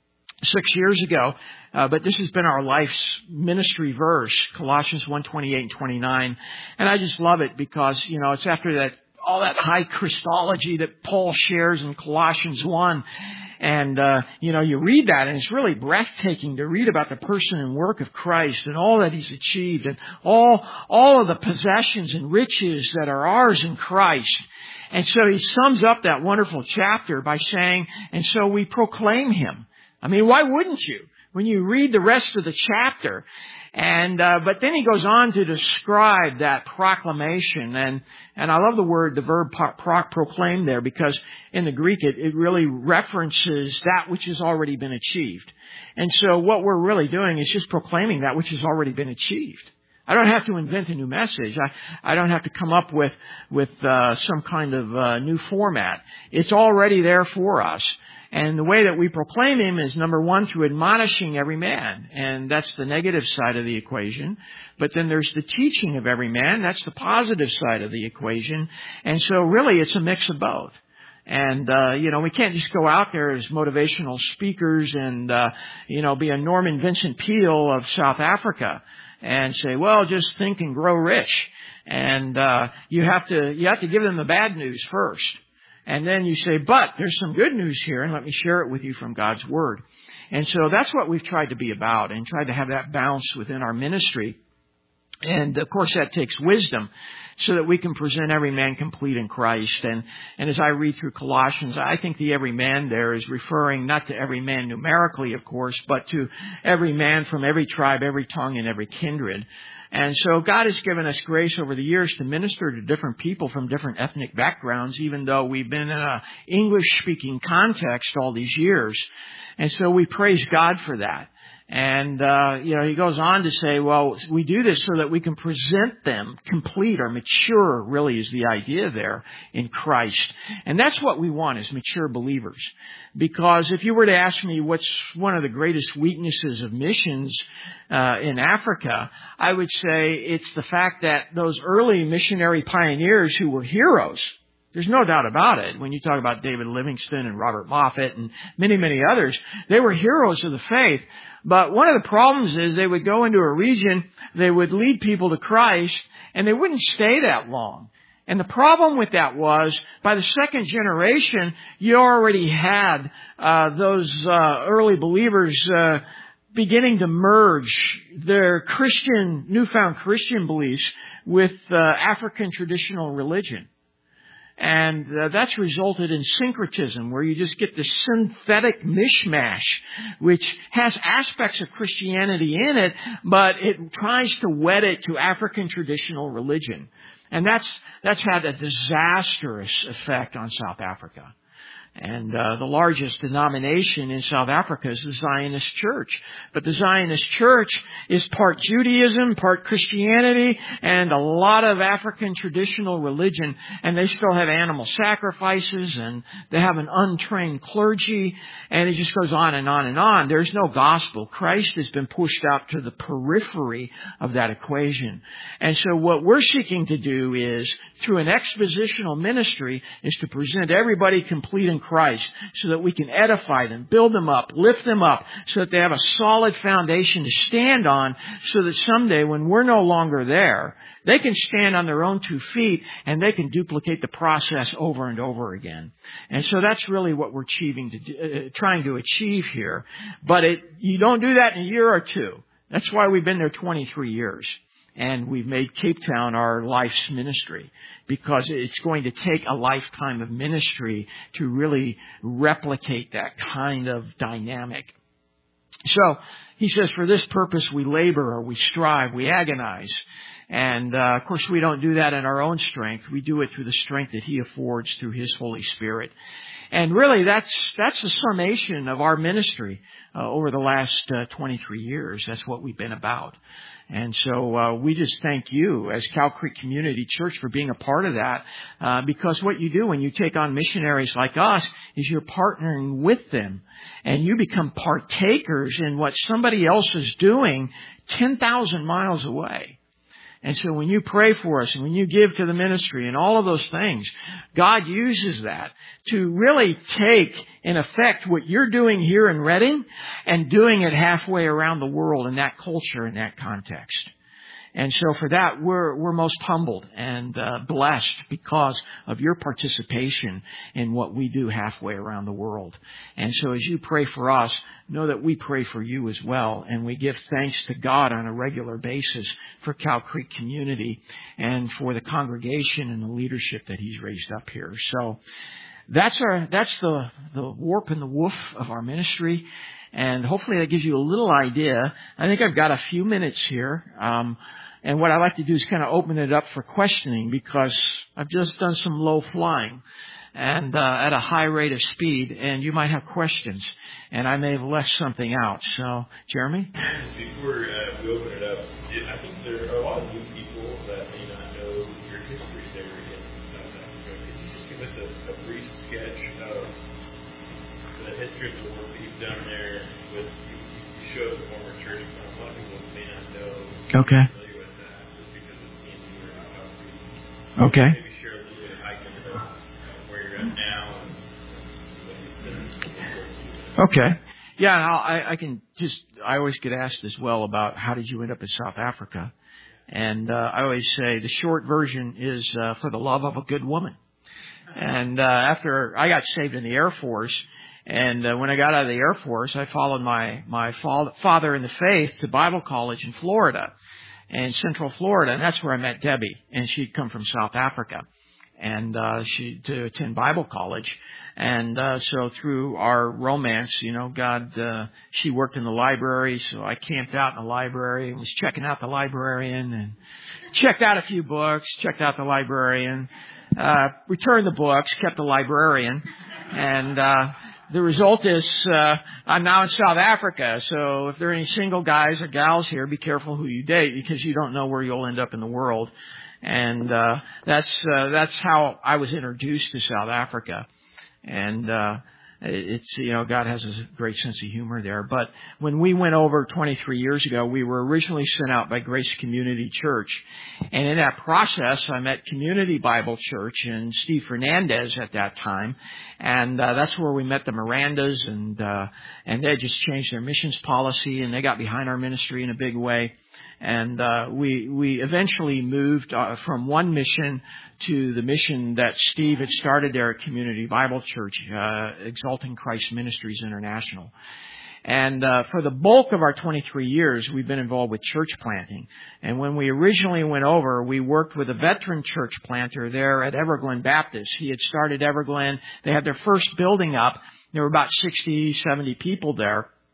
6 years ago, but this has been our life's ministry verse, Colossians 1:28 and 29. And I just love it because, it's after that, all that high Christology that Paul shares in Colossians 1. And, you read that and it's really breathtaking to read about the person and work of Christ and all that he's achieved and all of the possessions and riches that are ours in Christ. And so he sums up that wonderful chapter by saying, and so we proclaim him. I mean, why wouldn't you? When you read the rest of the chapter. And, but then he goes on to describe that proclamation. And I love the verb proclaim there, because in the Greek it really references that which has already been achieved. And so what we're really doing is just proclaiming that which has already been achieved. I don't have to invent a new message. I don't have to come up with some kind of new format. It's already there for us. And the way that we proclaim him is, number one, through admonishing every man. And that's the negative side of the equation. But then there's the teaching of every man. That's the positive side of the equation. And so really it's a mix of both. And, we can't just go out there as motivational speakers and, be a Norman Vincent Peale of South Africa and say, well, just think and grow rich. And, you have to give them the bad news first. And then you say, but there's some good news here, and let me share it with you from God's Word. And so that's what we've tried to be about, and tried to have that balance within our ministry. And, of course, that takes wisdom, so that we can present every man complete in Christ. And as I read through Colossians, I think the every man there is referring not to every man numerically, of course, but to every man from every tribe, every tongue, and every kindred. And so God has given us grace over the years to minister to different people from different ethnic backgrounds, even though we've been in an English-speaking context all these years. And so we praise God for that. And, he goes on to say, well, we do this so that we can present them complete or mature, really is the idea there, in Christ. And that's what we want, is mature believers. Because if you were to ask me what's one of the greatest weaknesses of missions in Africa, I would say it's the fact that those early missionary pioneers who were heroes, there's no doubt about it. When you talk about David Livingstone and Robert Moffat and many, many others, they were heroes of the faith. But one of the problems is they would go into a region, they would lead people to Christ, and they wouldn't stay that long. And the problem with that was, by the second generation, you already had those early believers beginning to merge their newfound Christian beliefs with African traditional religion. And that's resulted in syncretism, where you just get this synthetic mishmash, which has aspects of Christianity in it, but it tries to wed it to African traditional religion. And that's had a disastrous effect on South Africa. And the largest denomination in South Africa is the Zionist Church. But the Zionist Church is part Judaism, part Christianity, and a lot of African traditional religion. And they still have animal sacrifices, and they have an untrained clergy, and it just goes on and on and on. There's no gospel. Christ has been pushed out to the periphery of that equation. And so what we're seeking to do is, through an expositional ministry, is to present everybody complete in Christ so that we can edify them, build them up, lift them up so that they have a solid foundation to stand on, so that someday when we're no longer there, they can stand on their own 2 feet and they can duplicate the process over and over again. And so that's really what we're trying to achieve here. But you don't do that in a year or two. That's why we've been there 23 years. And we've made Cape Town our life's ministry, because it's going to take a lifetime of ministry to really replicate that kind of dynamic. So he says, for this purpose we labor, or we strive, we agonize. And of course we don't do that in our own strength. We do it through the strength that he affords through his Holy Spirit. And really that's the summation of our ministry over the last 23 years. That's what we've been about. And so we just thank you as Cow Creek Community Church for being a part of that, because what you do when you take on missionaries like us is you're partnering with them, and you become partakers in what somebody else is doing 10,000 miles away. And so when you pray for us and when you give to the ministry and all of those things, God uses that to really take, in effect, what you're doing here in Redding and doing it halfway around the world in that culture, in that context. And so for that, we're most humbled and blessed because of your participation in what we do halfway around the world. And so as you pray for us, know that we pray for you as well. And we give thanks to God on a regular basis for Cow Creek Community and for the congregation and the leadership that he's raised up here. So that's the warp and the woof of our ministry. And hopefully that gives you a little idea. I think I've got a few minutes here. And what I like to do is kind of open it up for questioning, because I've just done some low flying and at a high rate of speed, and you might have questions, and I may have left something out. So, Jeremy? Before we open it up, I think there are a lot of new people that may not know your history there in South Africa. Could you just give us a brief sketch of the history of the work that you've done there? You showed the former church, but a lot of people may not know. Okay. Okay. Maybe share a little bit of hiking about where you're at now and what you've done. Okay. Yeah, and I always get asked as well about how did you end up in South Africa? And I always say the short version is for the love of a good woman. And after I got saved in the Air Force, and when I got out of the Air Force, I followed my father in the faith to Bible college in Florida. In Central Florida, and that's where I met Debbie, and she'd come from South Africa, and to attend Bible college, and so through our romance, she worked in the library, so I camped out in the library and was checking out the librarian, and checked out a few books, checked out the librarian, returned the books, kept the librarian, and the result is I'm now in South Africa, so if there are any single guys or gals here, be careful who you date, because you don't know where you'll end up in the world. And that's how I was introduced to South Africa. And it's, God has a great sense of humor there. But when we went over 23 years ago, we were originally sent out by Grace Community Church. And in that process, I met Community Bible Church and Steve Fernandez at that time. And that's where we met the Mirandas, and they just changed their missions policy, and they got behind our ministry in a big way. And we eventually moved from one mission to the mission that Steve had started there at Community Bible Church, Exalting Christ Ministries International. And for the bulk of our 23 years, we've been involved with church planting. And when we originally went over, we worked with a veteran church planter there at Everglen Baptist. He had started Everglen. They had their first building up. There were about 60, 70 people there.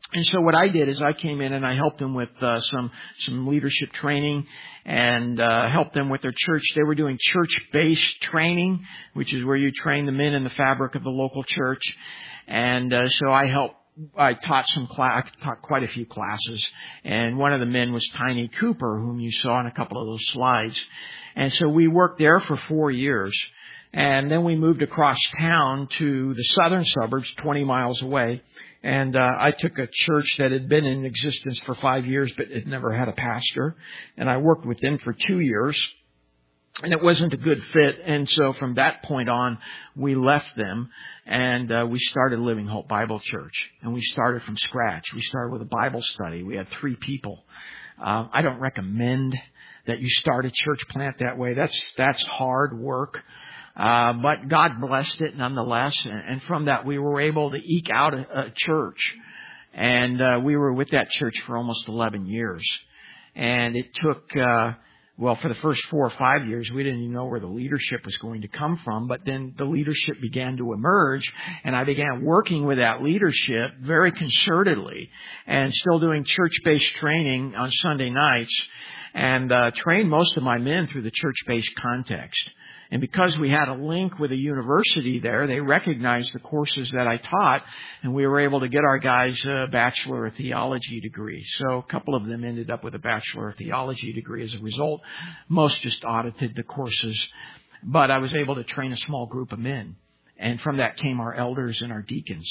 And so what I did is I came in and I helped them with some leadership training and helped them with their church. They were doing church-based training, which is where you train the men in the fabric of the local church. And so I taught quite a few classes, and one of the men was Tiny Cooper, whom you saw in a couple of those slides. And so we worked there for 4 years, and then we moved across town to the southern suburbs, 20 miles away. And I took a church that had been in existence for 5 years, but it never had a pastor. And I worked with them for 2 years. And it wasn't a good fit. And so from that point on, we left them and we started Living Hope Bible Church. And we started from scratch. We started with a Bible study. We had 3 people. I don't recommend that you start a church plant that way. That's hard work. But God blessed it nonetheless. And from that, we were able to eke out a church. And we were with that church for almost 11 years. And it took, for the first 4 or 5 years, we didn't even know where the leadership was going to come from. But then the leadership began to emerge. And I began working with that leadership very concertedly and still doing church-based training on Sunday nights and trained most of my men through the church-based context. And because we had a link with a university there, they recognized the courses that I taught, and we were able to get our guys a Bachelor of Theology degree. So a couple of them ended up with a Bachelor of Theology degree as a result. Most just audited the courses. But I was able to train a small group of men. And from that came our elders and our deacons.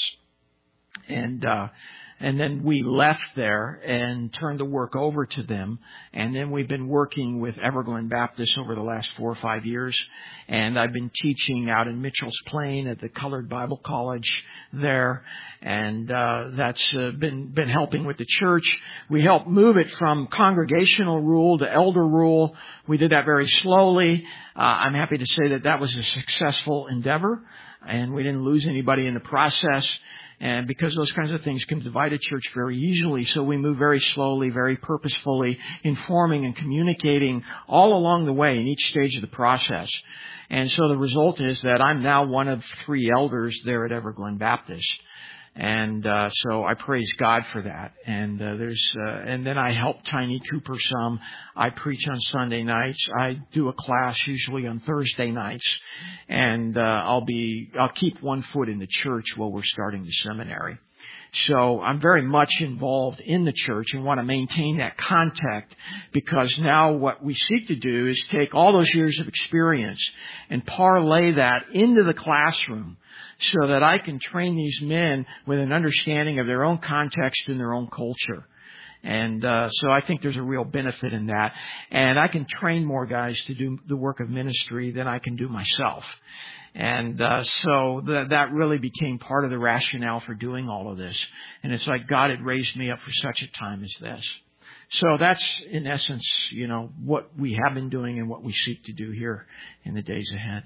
And then we left there and turned the work over to them. And then we've been working with Everglen Baptist over the last 4 or 5 years. And I've been teaching out in Mitchell's Plain at the Colored Bible College there. And that's been helping with the church. We helped move it from congregational rule to elder rule. We did that very slowly. I'm happy to say that was a successful endeavor. And we didn't lose anybody in the process. And because those kinds of things can divide a church very easily, so we move very slowly, very purposefully, informing and communicating all along the way in each stage of the process. And so the result is that I'm now one of 3 elders there at Everglen Baptist. And so I praise God for that. And and then I help Tiny Cooper some. I preach on Sunday nights. I do a class usually on Thursday nights. And I'll keep one foot in the church while we're starting the seminary. So I'm very much involved in the church and want to maintain that contact, because now what we seek to do is take all those years of experience and parlay that into the classroom, so that I can train these men with an understanding of their own context and their own culture. And so I think there's a real benefit in that. And I can train more guys to do the work of ministry than I can do myself. And so that really became part of the rationale for doing all of this. And it's like God had raised me up for such a time as this. So that's, in essence, what we have been doing and what we seek to do here in the days ahead.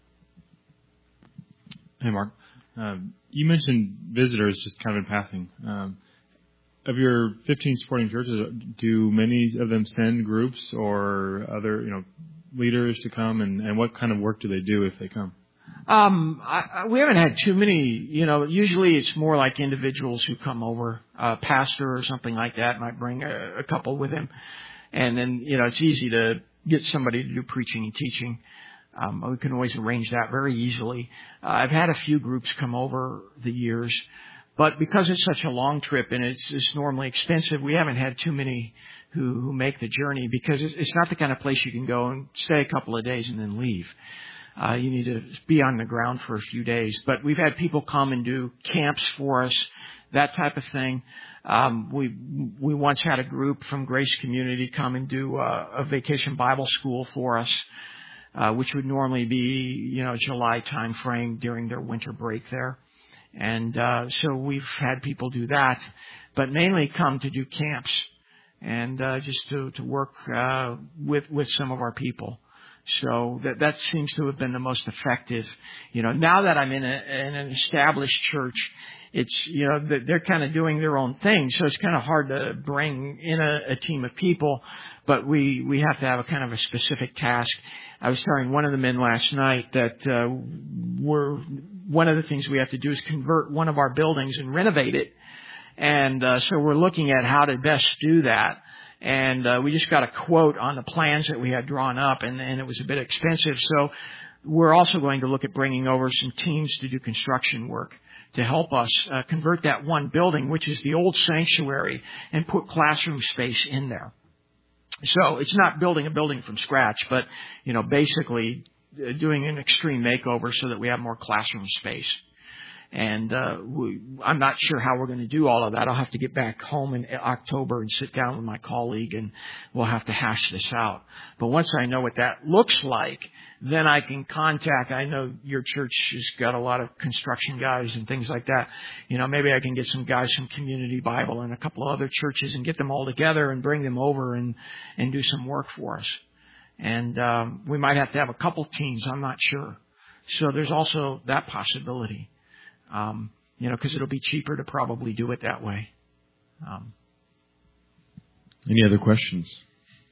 Hey, Mark. You mentioned visitors just kind of in passing. Of your 15 supporting churches, do many of them send groups or other, leaders to come? And what kind of work do they do if they come? We haven't had too many, usually it's more like individuals who come over. A pastor or something like that might bring a couple with him. And then, it's easy to get somebody to do preaching and teaching. We can always arrange that very easily. I've had a few groups come over the years, but because it's such a long trip and it's normally expensive, we haven't had too many who make the journey, because it's not the kind of place you can go and stay a couple of days and then leave. You need to be on the ground for a few days. But we've had people come and do camps for us, that type of thing. We once had a group from Grace Community come and do a vacation Bible school for us. Which would normally be, July time frame during their winter break there. And so we've had people do that, but mainly come to do camps and just to work with some of our people. So that seems to have been the most effective. Now that I'm in an established church, it's, they're kind of doing their own thing. So it's kind of hard to bring in a team of people, but we have to have a kind of a specific task. I was telling one of the men last night that one of the things we have to do is convert one of our buildings and renovate it. And so we're looking at how to best do that. And we just got a quote on the plans that we had drawn up, and it was a bit expensive. So we're also going to look at bringing over some teams to do construction work to help us convert that one building, which is the old sanctuary, and put classroom space in there. So it's not building a building from scratch, but, basically doing an extreme makeover so that we have more classroom space. And I'm not sure how we're going to do all of that. I'll have to get back home in October and sit down with my colleague, and we'll have to hash this out. But once I know what that looks like, then I can contact, I know your church has got a lot of construction guys and things like that. Maybe I can get some guys from Community Bible and a couple of other churches and get them all together and bring them over and do some work for us. And we might have to have a couple teams, I'm not sure. So there's also that possibility. Because it'll be cheaper to probably do it that way. Any other questions?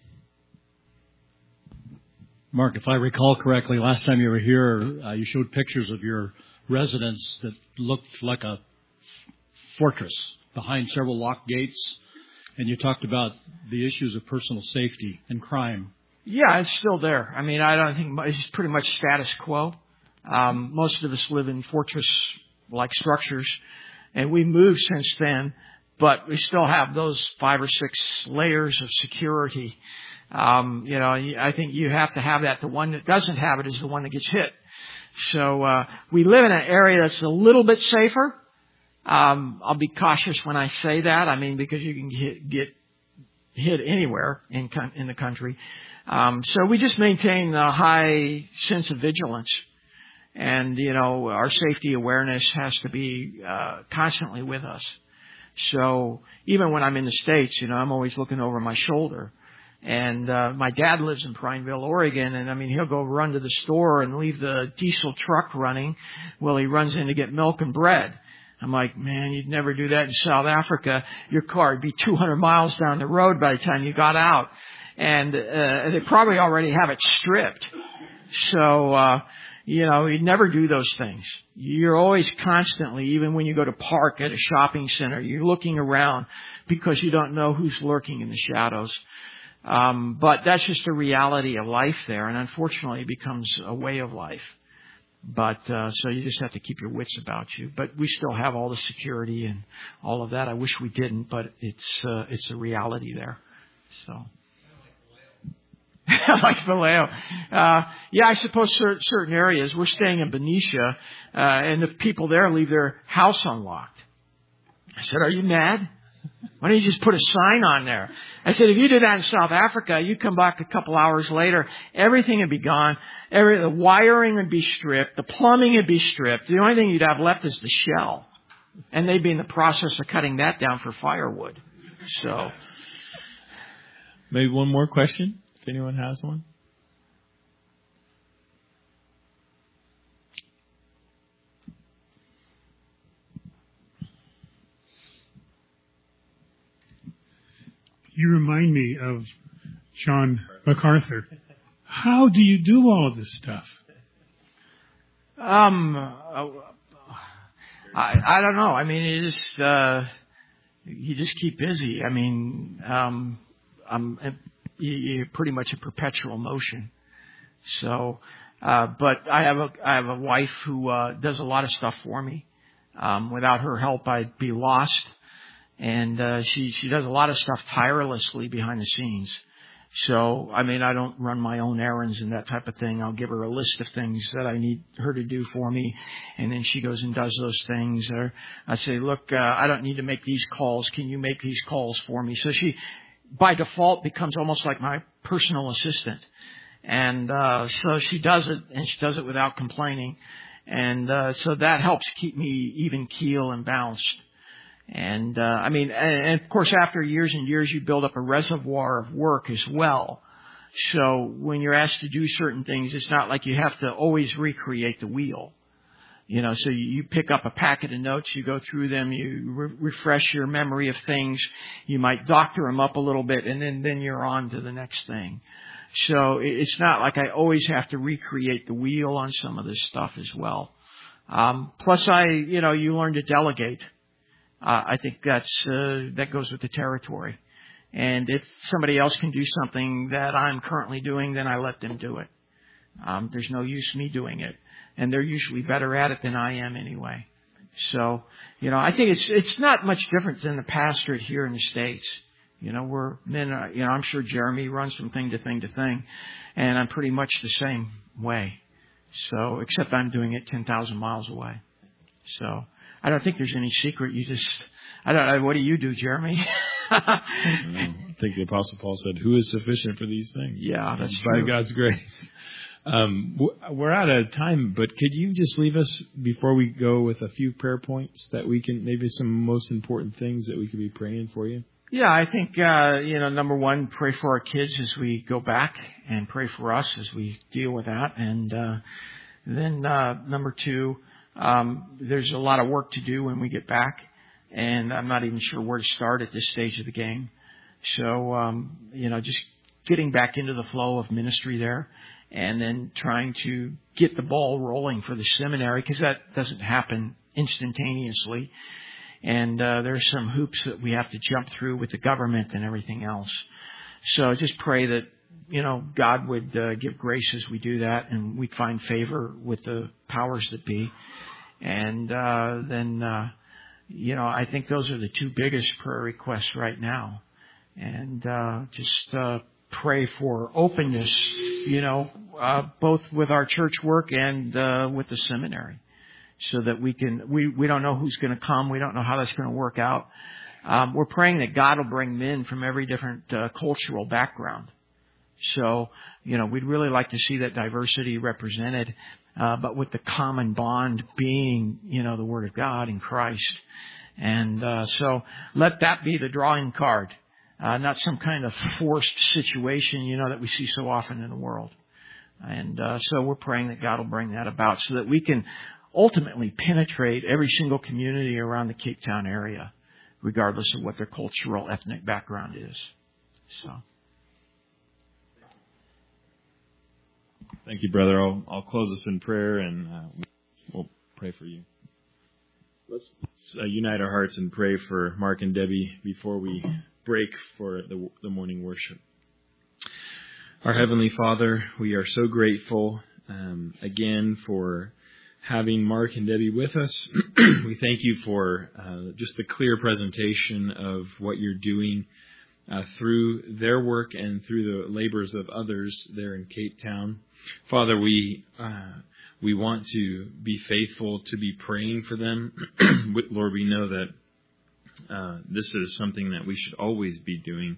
Mark, if I recall correctly, last time you were here, you showed pictures of your residence that looked like a fortress behind several locked gates, and you talked about the issues of personal safety and crime. Yeah, it's still there. I mean, I don't think it's pretty much status quo. Most of us live in fortress-like structures, and we moved since then, but we still have those 5 or 6 layers of security. I think you have to have that. The one that doesn't have it is the one that gets hit. So we live in an area that's a little bit safer. I'll be cautious when I say that. I mean, because you can get hit anywhere in the country. So we just maintain a high sense of vigilance. And, our safety awareness has to be constantly with us. So even when I'm in the States, I'm always looking over my shoulder. And my dad lives in Prineville, Oregon, and he'll go run to the store and leave the diesel truck running while he runs in to get milk and bread. I'm like, man, you'd never do that in South Africa. Your car would be 200 miles down the road by the time you got out. And they probably already have it stripped. So, you'd never do those things. You're always constantly, even when you go to park at a shopping center, you're looking around because you don't know who's lurking in the shadows. But that's just the reality of life there, and unfortunately it becomes a way of life. But so you just have to keep your wits about you. But we still have all the security and all of that. I wish we didn't, but it's a reality there. So. Like Vallejo. I suppose certain areas. We're staying in Benicia, and the people there leave their house unlocked. I said, are you mad? Why don't you just put a sign on there? I said, if you did that in South Africa, you come back a couple hours later, everything would be gone. The wiring would be stripped. The plumbing would be stripped. The only thing you'd have left is the shell. And they'd be in the process of cutting that down for firewood. So. Maybe one more question, if anyone has one. You remind me of John MacArthur. How do you do all of this stuff? I don't know. I mean, you just keep busy. I mean, you're pretty much in perpetual motion. So, but I have a wife who does a lot of stuff for me. Without her help, I'd be lost. And she does a lot of stuff tirelessly behind the scenes. So, I mean, I don't run my own errands and that type of thing. I'll give her a list of things that I need her to do for me, and then she goes and does those things. Or I say, look, I don't need to make these calls. Can you make these calls for me? So she, by default, becomes almost like my personal assistant. And so she does it, and she does it without complaining. And so that helps keep me even keel and balanced. And and of course, after years and years, you build up a reservoir of work as well. So when you're asked to do certain things, it's not like you have to always recreate the wheel. So you pick up a packet of notes, you go through them, you refresh your memory of things, you might doctor them up a little bit, and then you're on to the next thing. So it's not like I always have to recreate the wheel on some of this stuff as well. Plus you learn to delegate. I think that goes with the territory. And if somebody else can do something that I'm currently doing, then I let them do it. There's no use me doing it. And they're usually better at it than I am anyway. So, I think it's not much different than the pastorate here in the States. We're men, I'm sure Jeremy runs from thing to thing to thing, and I'm pretty much the same way. So, except I'm doing it 10,000 miles away. So, I don't think there's any secret. I don't know. What do you do, Jeremy? I think the Apostle Paul said, "Who is sufficient for these things?" Yeah, that's by true. God's grace. We're out of time, but could you just leave us before we go with a few prayer points that we can, maybe some most important things that we could be praying for you? Yeah, I think, number one, pray for our kids as we go back, and pray for us as we deal with that. And then number two, there's a lot of work to do when we get back, and I'm not even sure where to start at this stage of the game. So, just getting back into the flow of ministry there, and then trying to get the ball rolling for the seminary, because that doesn't happen instantaneously. And there's some hoops that we have to jump through with the government and everything else. So just pray that, God would give grace as we do that, and we'd find favor with the powers that be. And then, I think those are the two biggest prayer requests right now. And just pray for openness, both with our church work and with the seminary, so that we don't know who's going to come. We don't know how that's going to work out. We're praying that God will bring men from every different cultural background. So, we'd really like to see that diversity represented, but with the common bond being, the Word of God in Christ. And so let that be the drawing card. Not some kind of forced situation, that we see so often in the world. And so we're praying that God will bring that about, so that we can ultimately penetrate every single community around the Cape Town area, regardless of what their cultural, ethnic background is. So, thank you, brother. I'll close us in prayer, and we'll pray for you. Let's unite our hearts and pray for Mark and Debbie before we break for the morning worship. Our Heavenly Father, we are so grateful again for having Mark and Debbie with us. We thank you for just the clear presentation of what you're doing through their work and through the labors of others there in Cape Town. Father, we want to be faithful to be praying for them. Lord, we know that this is something that we should always be doing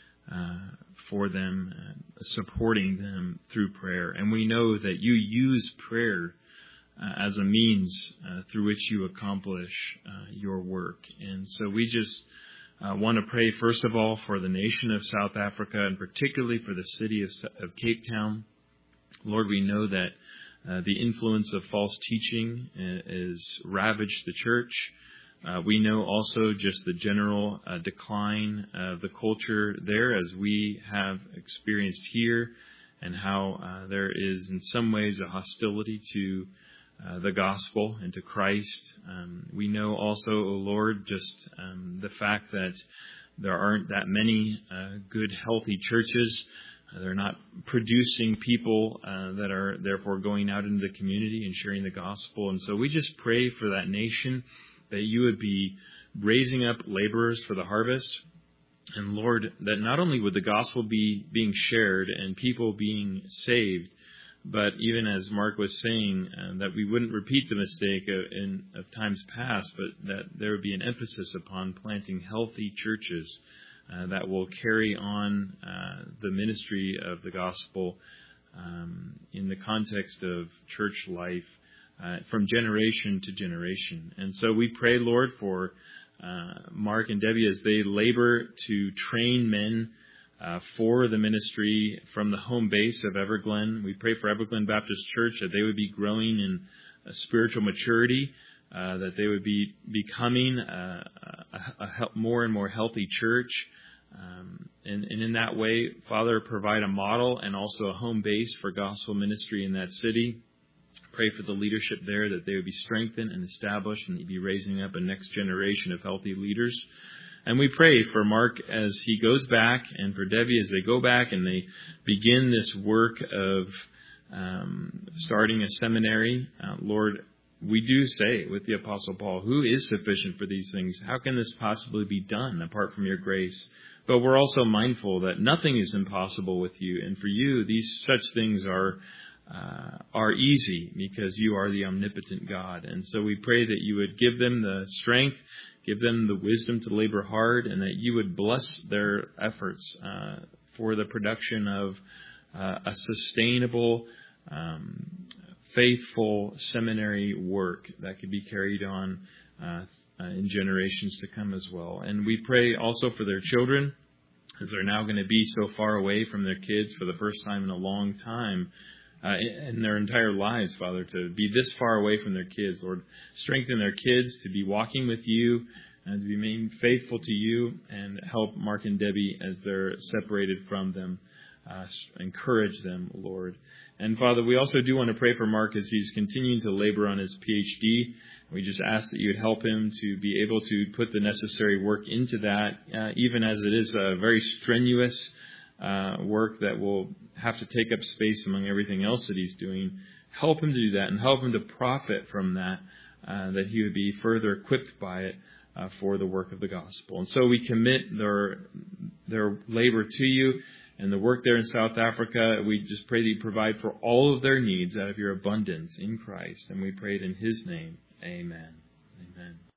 for them, supporting them through prayer. And we know that you use prayer as a means through which you accomplish your work. And so we just want to pray, first of all, for the nation of South Africa, and particularly for the city of Cape Town. Lord, we know that the influence of false teaching has ravaged the church. We know also just the general decline of the culture there, as we have experienced here, and how there is in some ways a hostility to the gospel and to Christ. We know also, O Lord, just the fact that there aren't that many good, healthy churches. They're not producing people that are therefore going out into the community and sharing the gospel. And so we just pray for that nation, that you would be raising up laborers for the harvest. And Lord, that not only would the gospel be being shared and people being saved, but even as Mark was saying, that we wouldn't repeat the mistake of times past, but that there would be an emphasis upon planting healthy churches that will carry on the ministry of the gospel in the context of church life from generation to generation. And so we pray, Lord, for Mark and Debbie as they labor to train men for the ministry from the home base of Everglen. We pray for Everglen Baptist Church that they would be growing in spiritual maturity, that they would be becoming a more and more healthy church. And in that way, Father, provide a model and also a home base for gospel ministry in that city. Pray for the leadership there, that they would be strengthened and established, and be raising up a next generation of healthy leaders. And we pray for Mark as he goes back, and for Debbie as they go back and they begin this work of starting a seminary. Lord, we do say with the Apostle Paul, who is sufficient for these things? How can this possibly be done apart from your grace? But we're also mindful that nothing is impossible with you. And for you, these such things are easy because you are the omnipotent God. And so we pray that you would give them the strength, give them the wisdom to labor hard, and that you would bless their efforts for the production of a sustainable, faithful seminary work that could be carried on in generations to come as well. And we pray also for their children, as they're now going to be so far away from their kids for the first time in a long time in their entire lives, Father, to be this far away from their kids. Lord, strengthen their kids to be walking with you and to remain faithful to you, and help Mark and Debbie as they're separated from them. Encourage them, Lord. And Father, we also do want to pray for Mark as he's continuing to labor on his PhD. We just ask that you would help him to be able to put the necessary work into that, even as it is a very strenuous work that will have to take up space among everything else that he's doing. Help him to do that, and help him to profit from that, that he would be further equipped by it for the work of the gospel. And so we commit their labor to you and the work there in South Africa. We just pray that you provide for all of their needs out of your abundance in Christ. And we pray it in his name. Amen. Amen.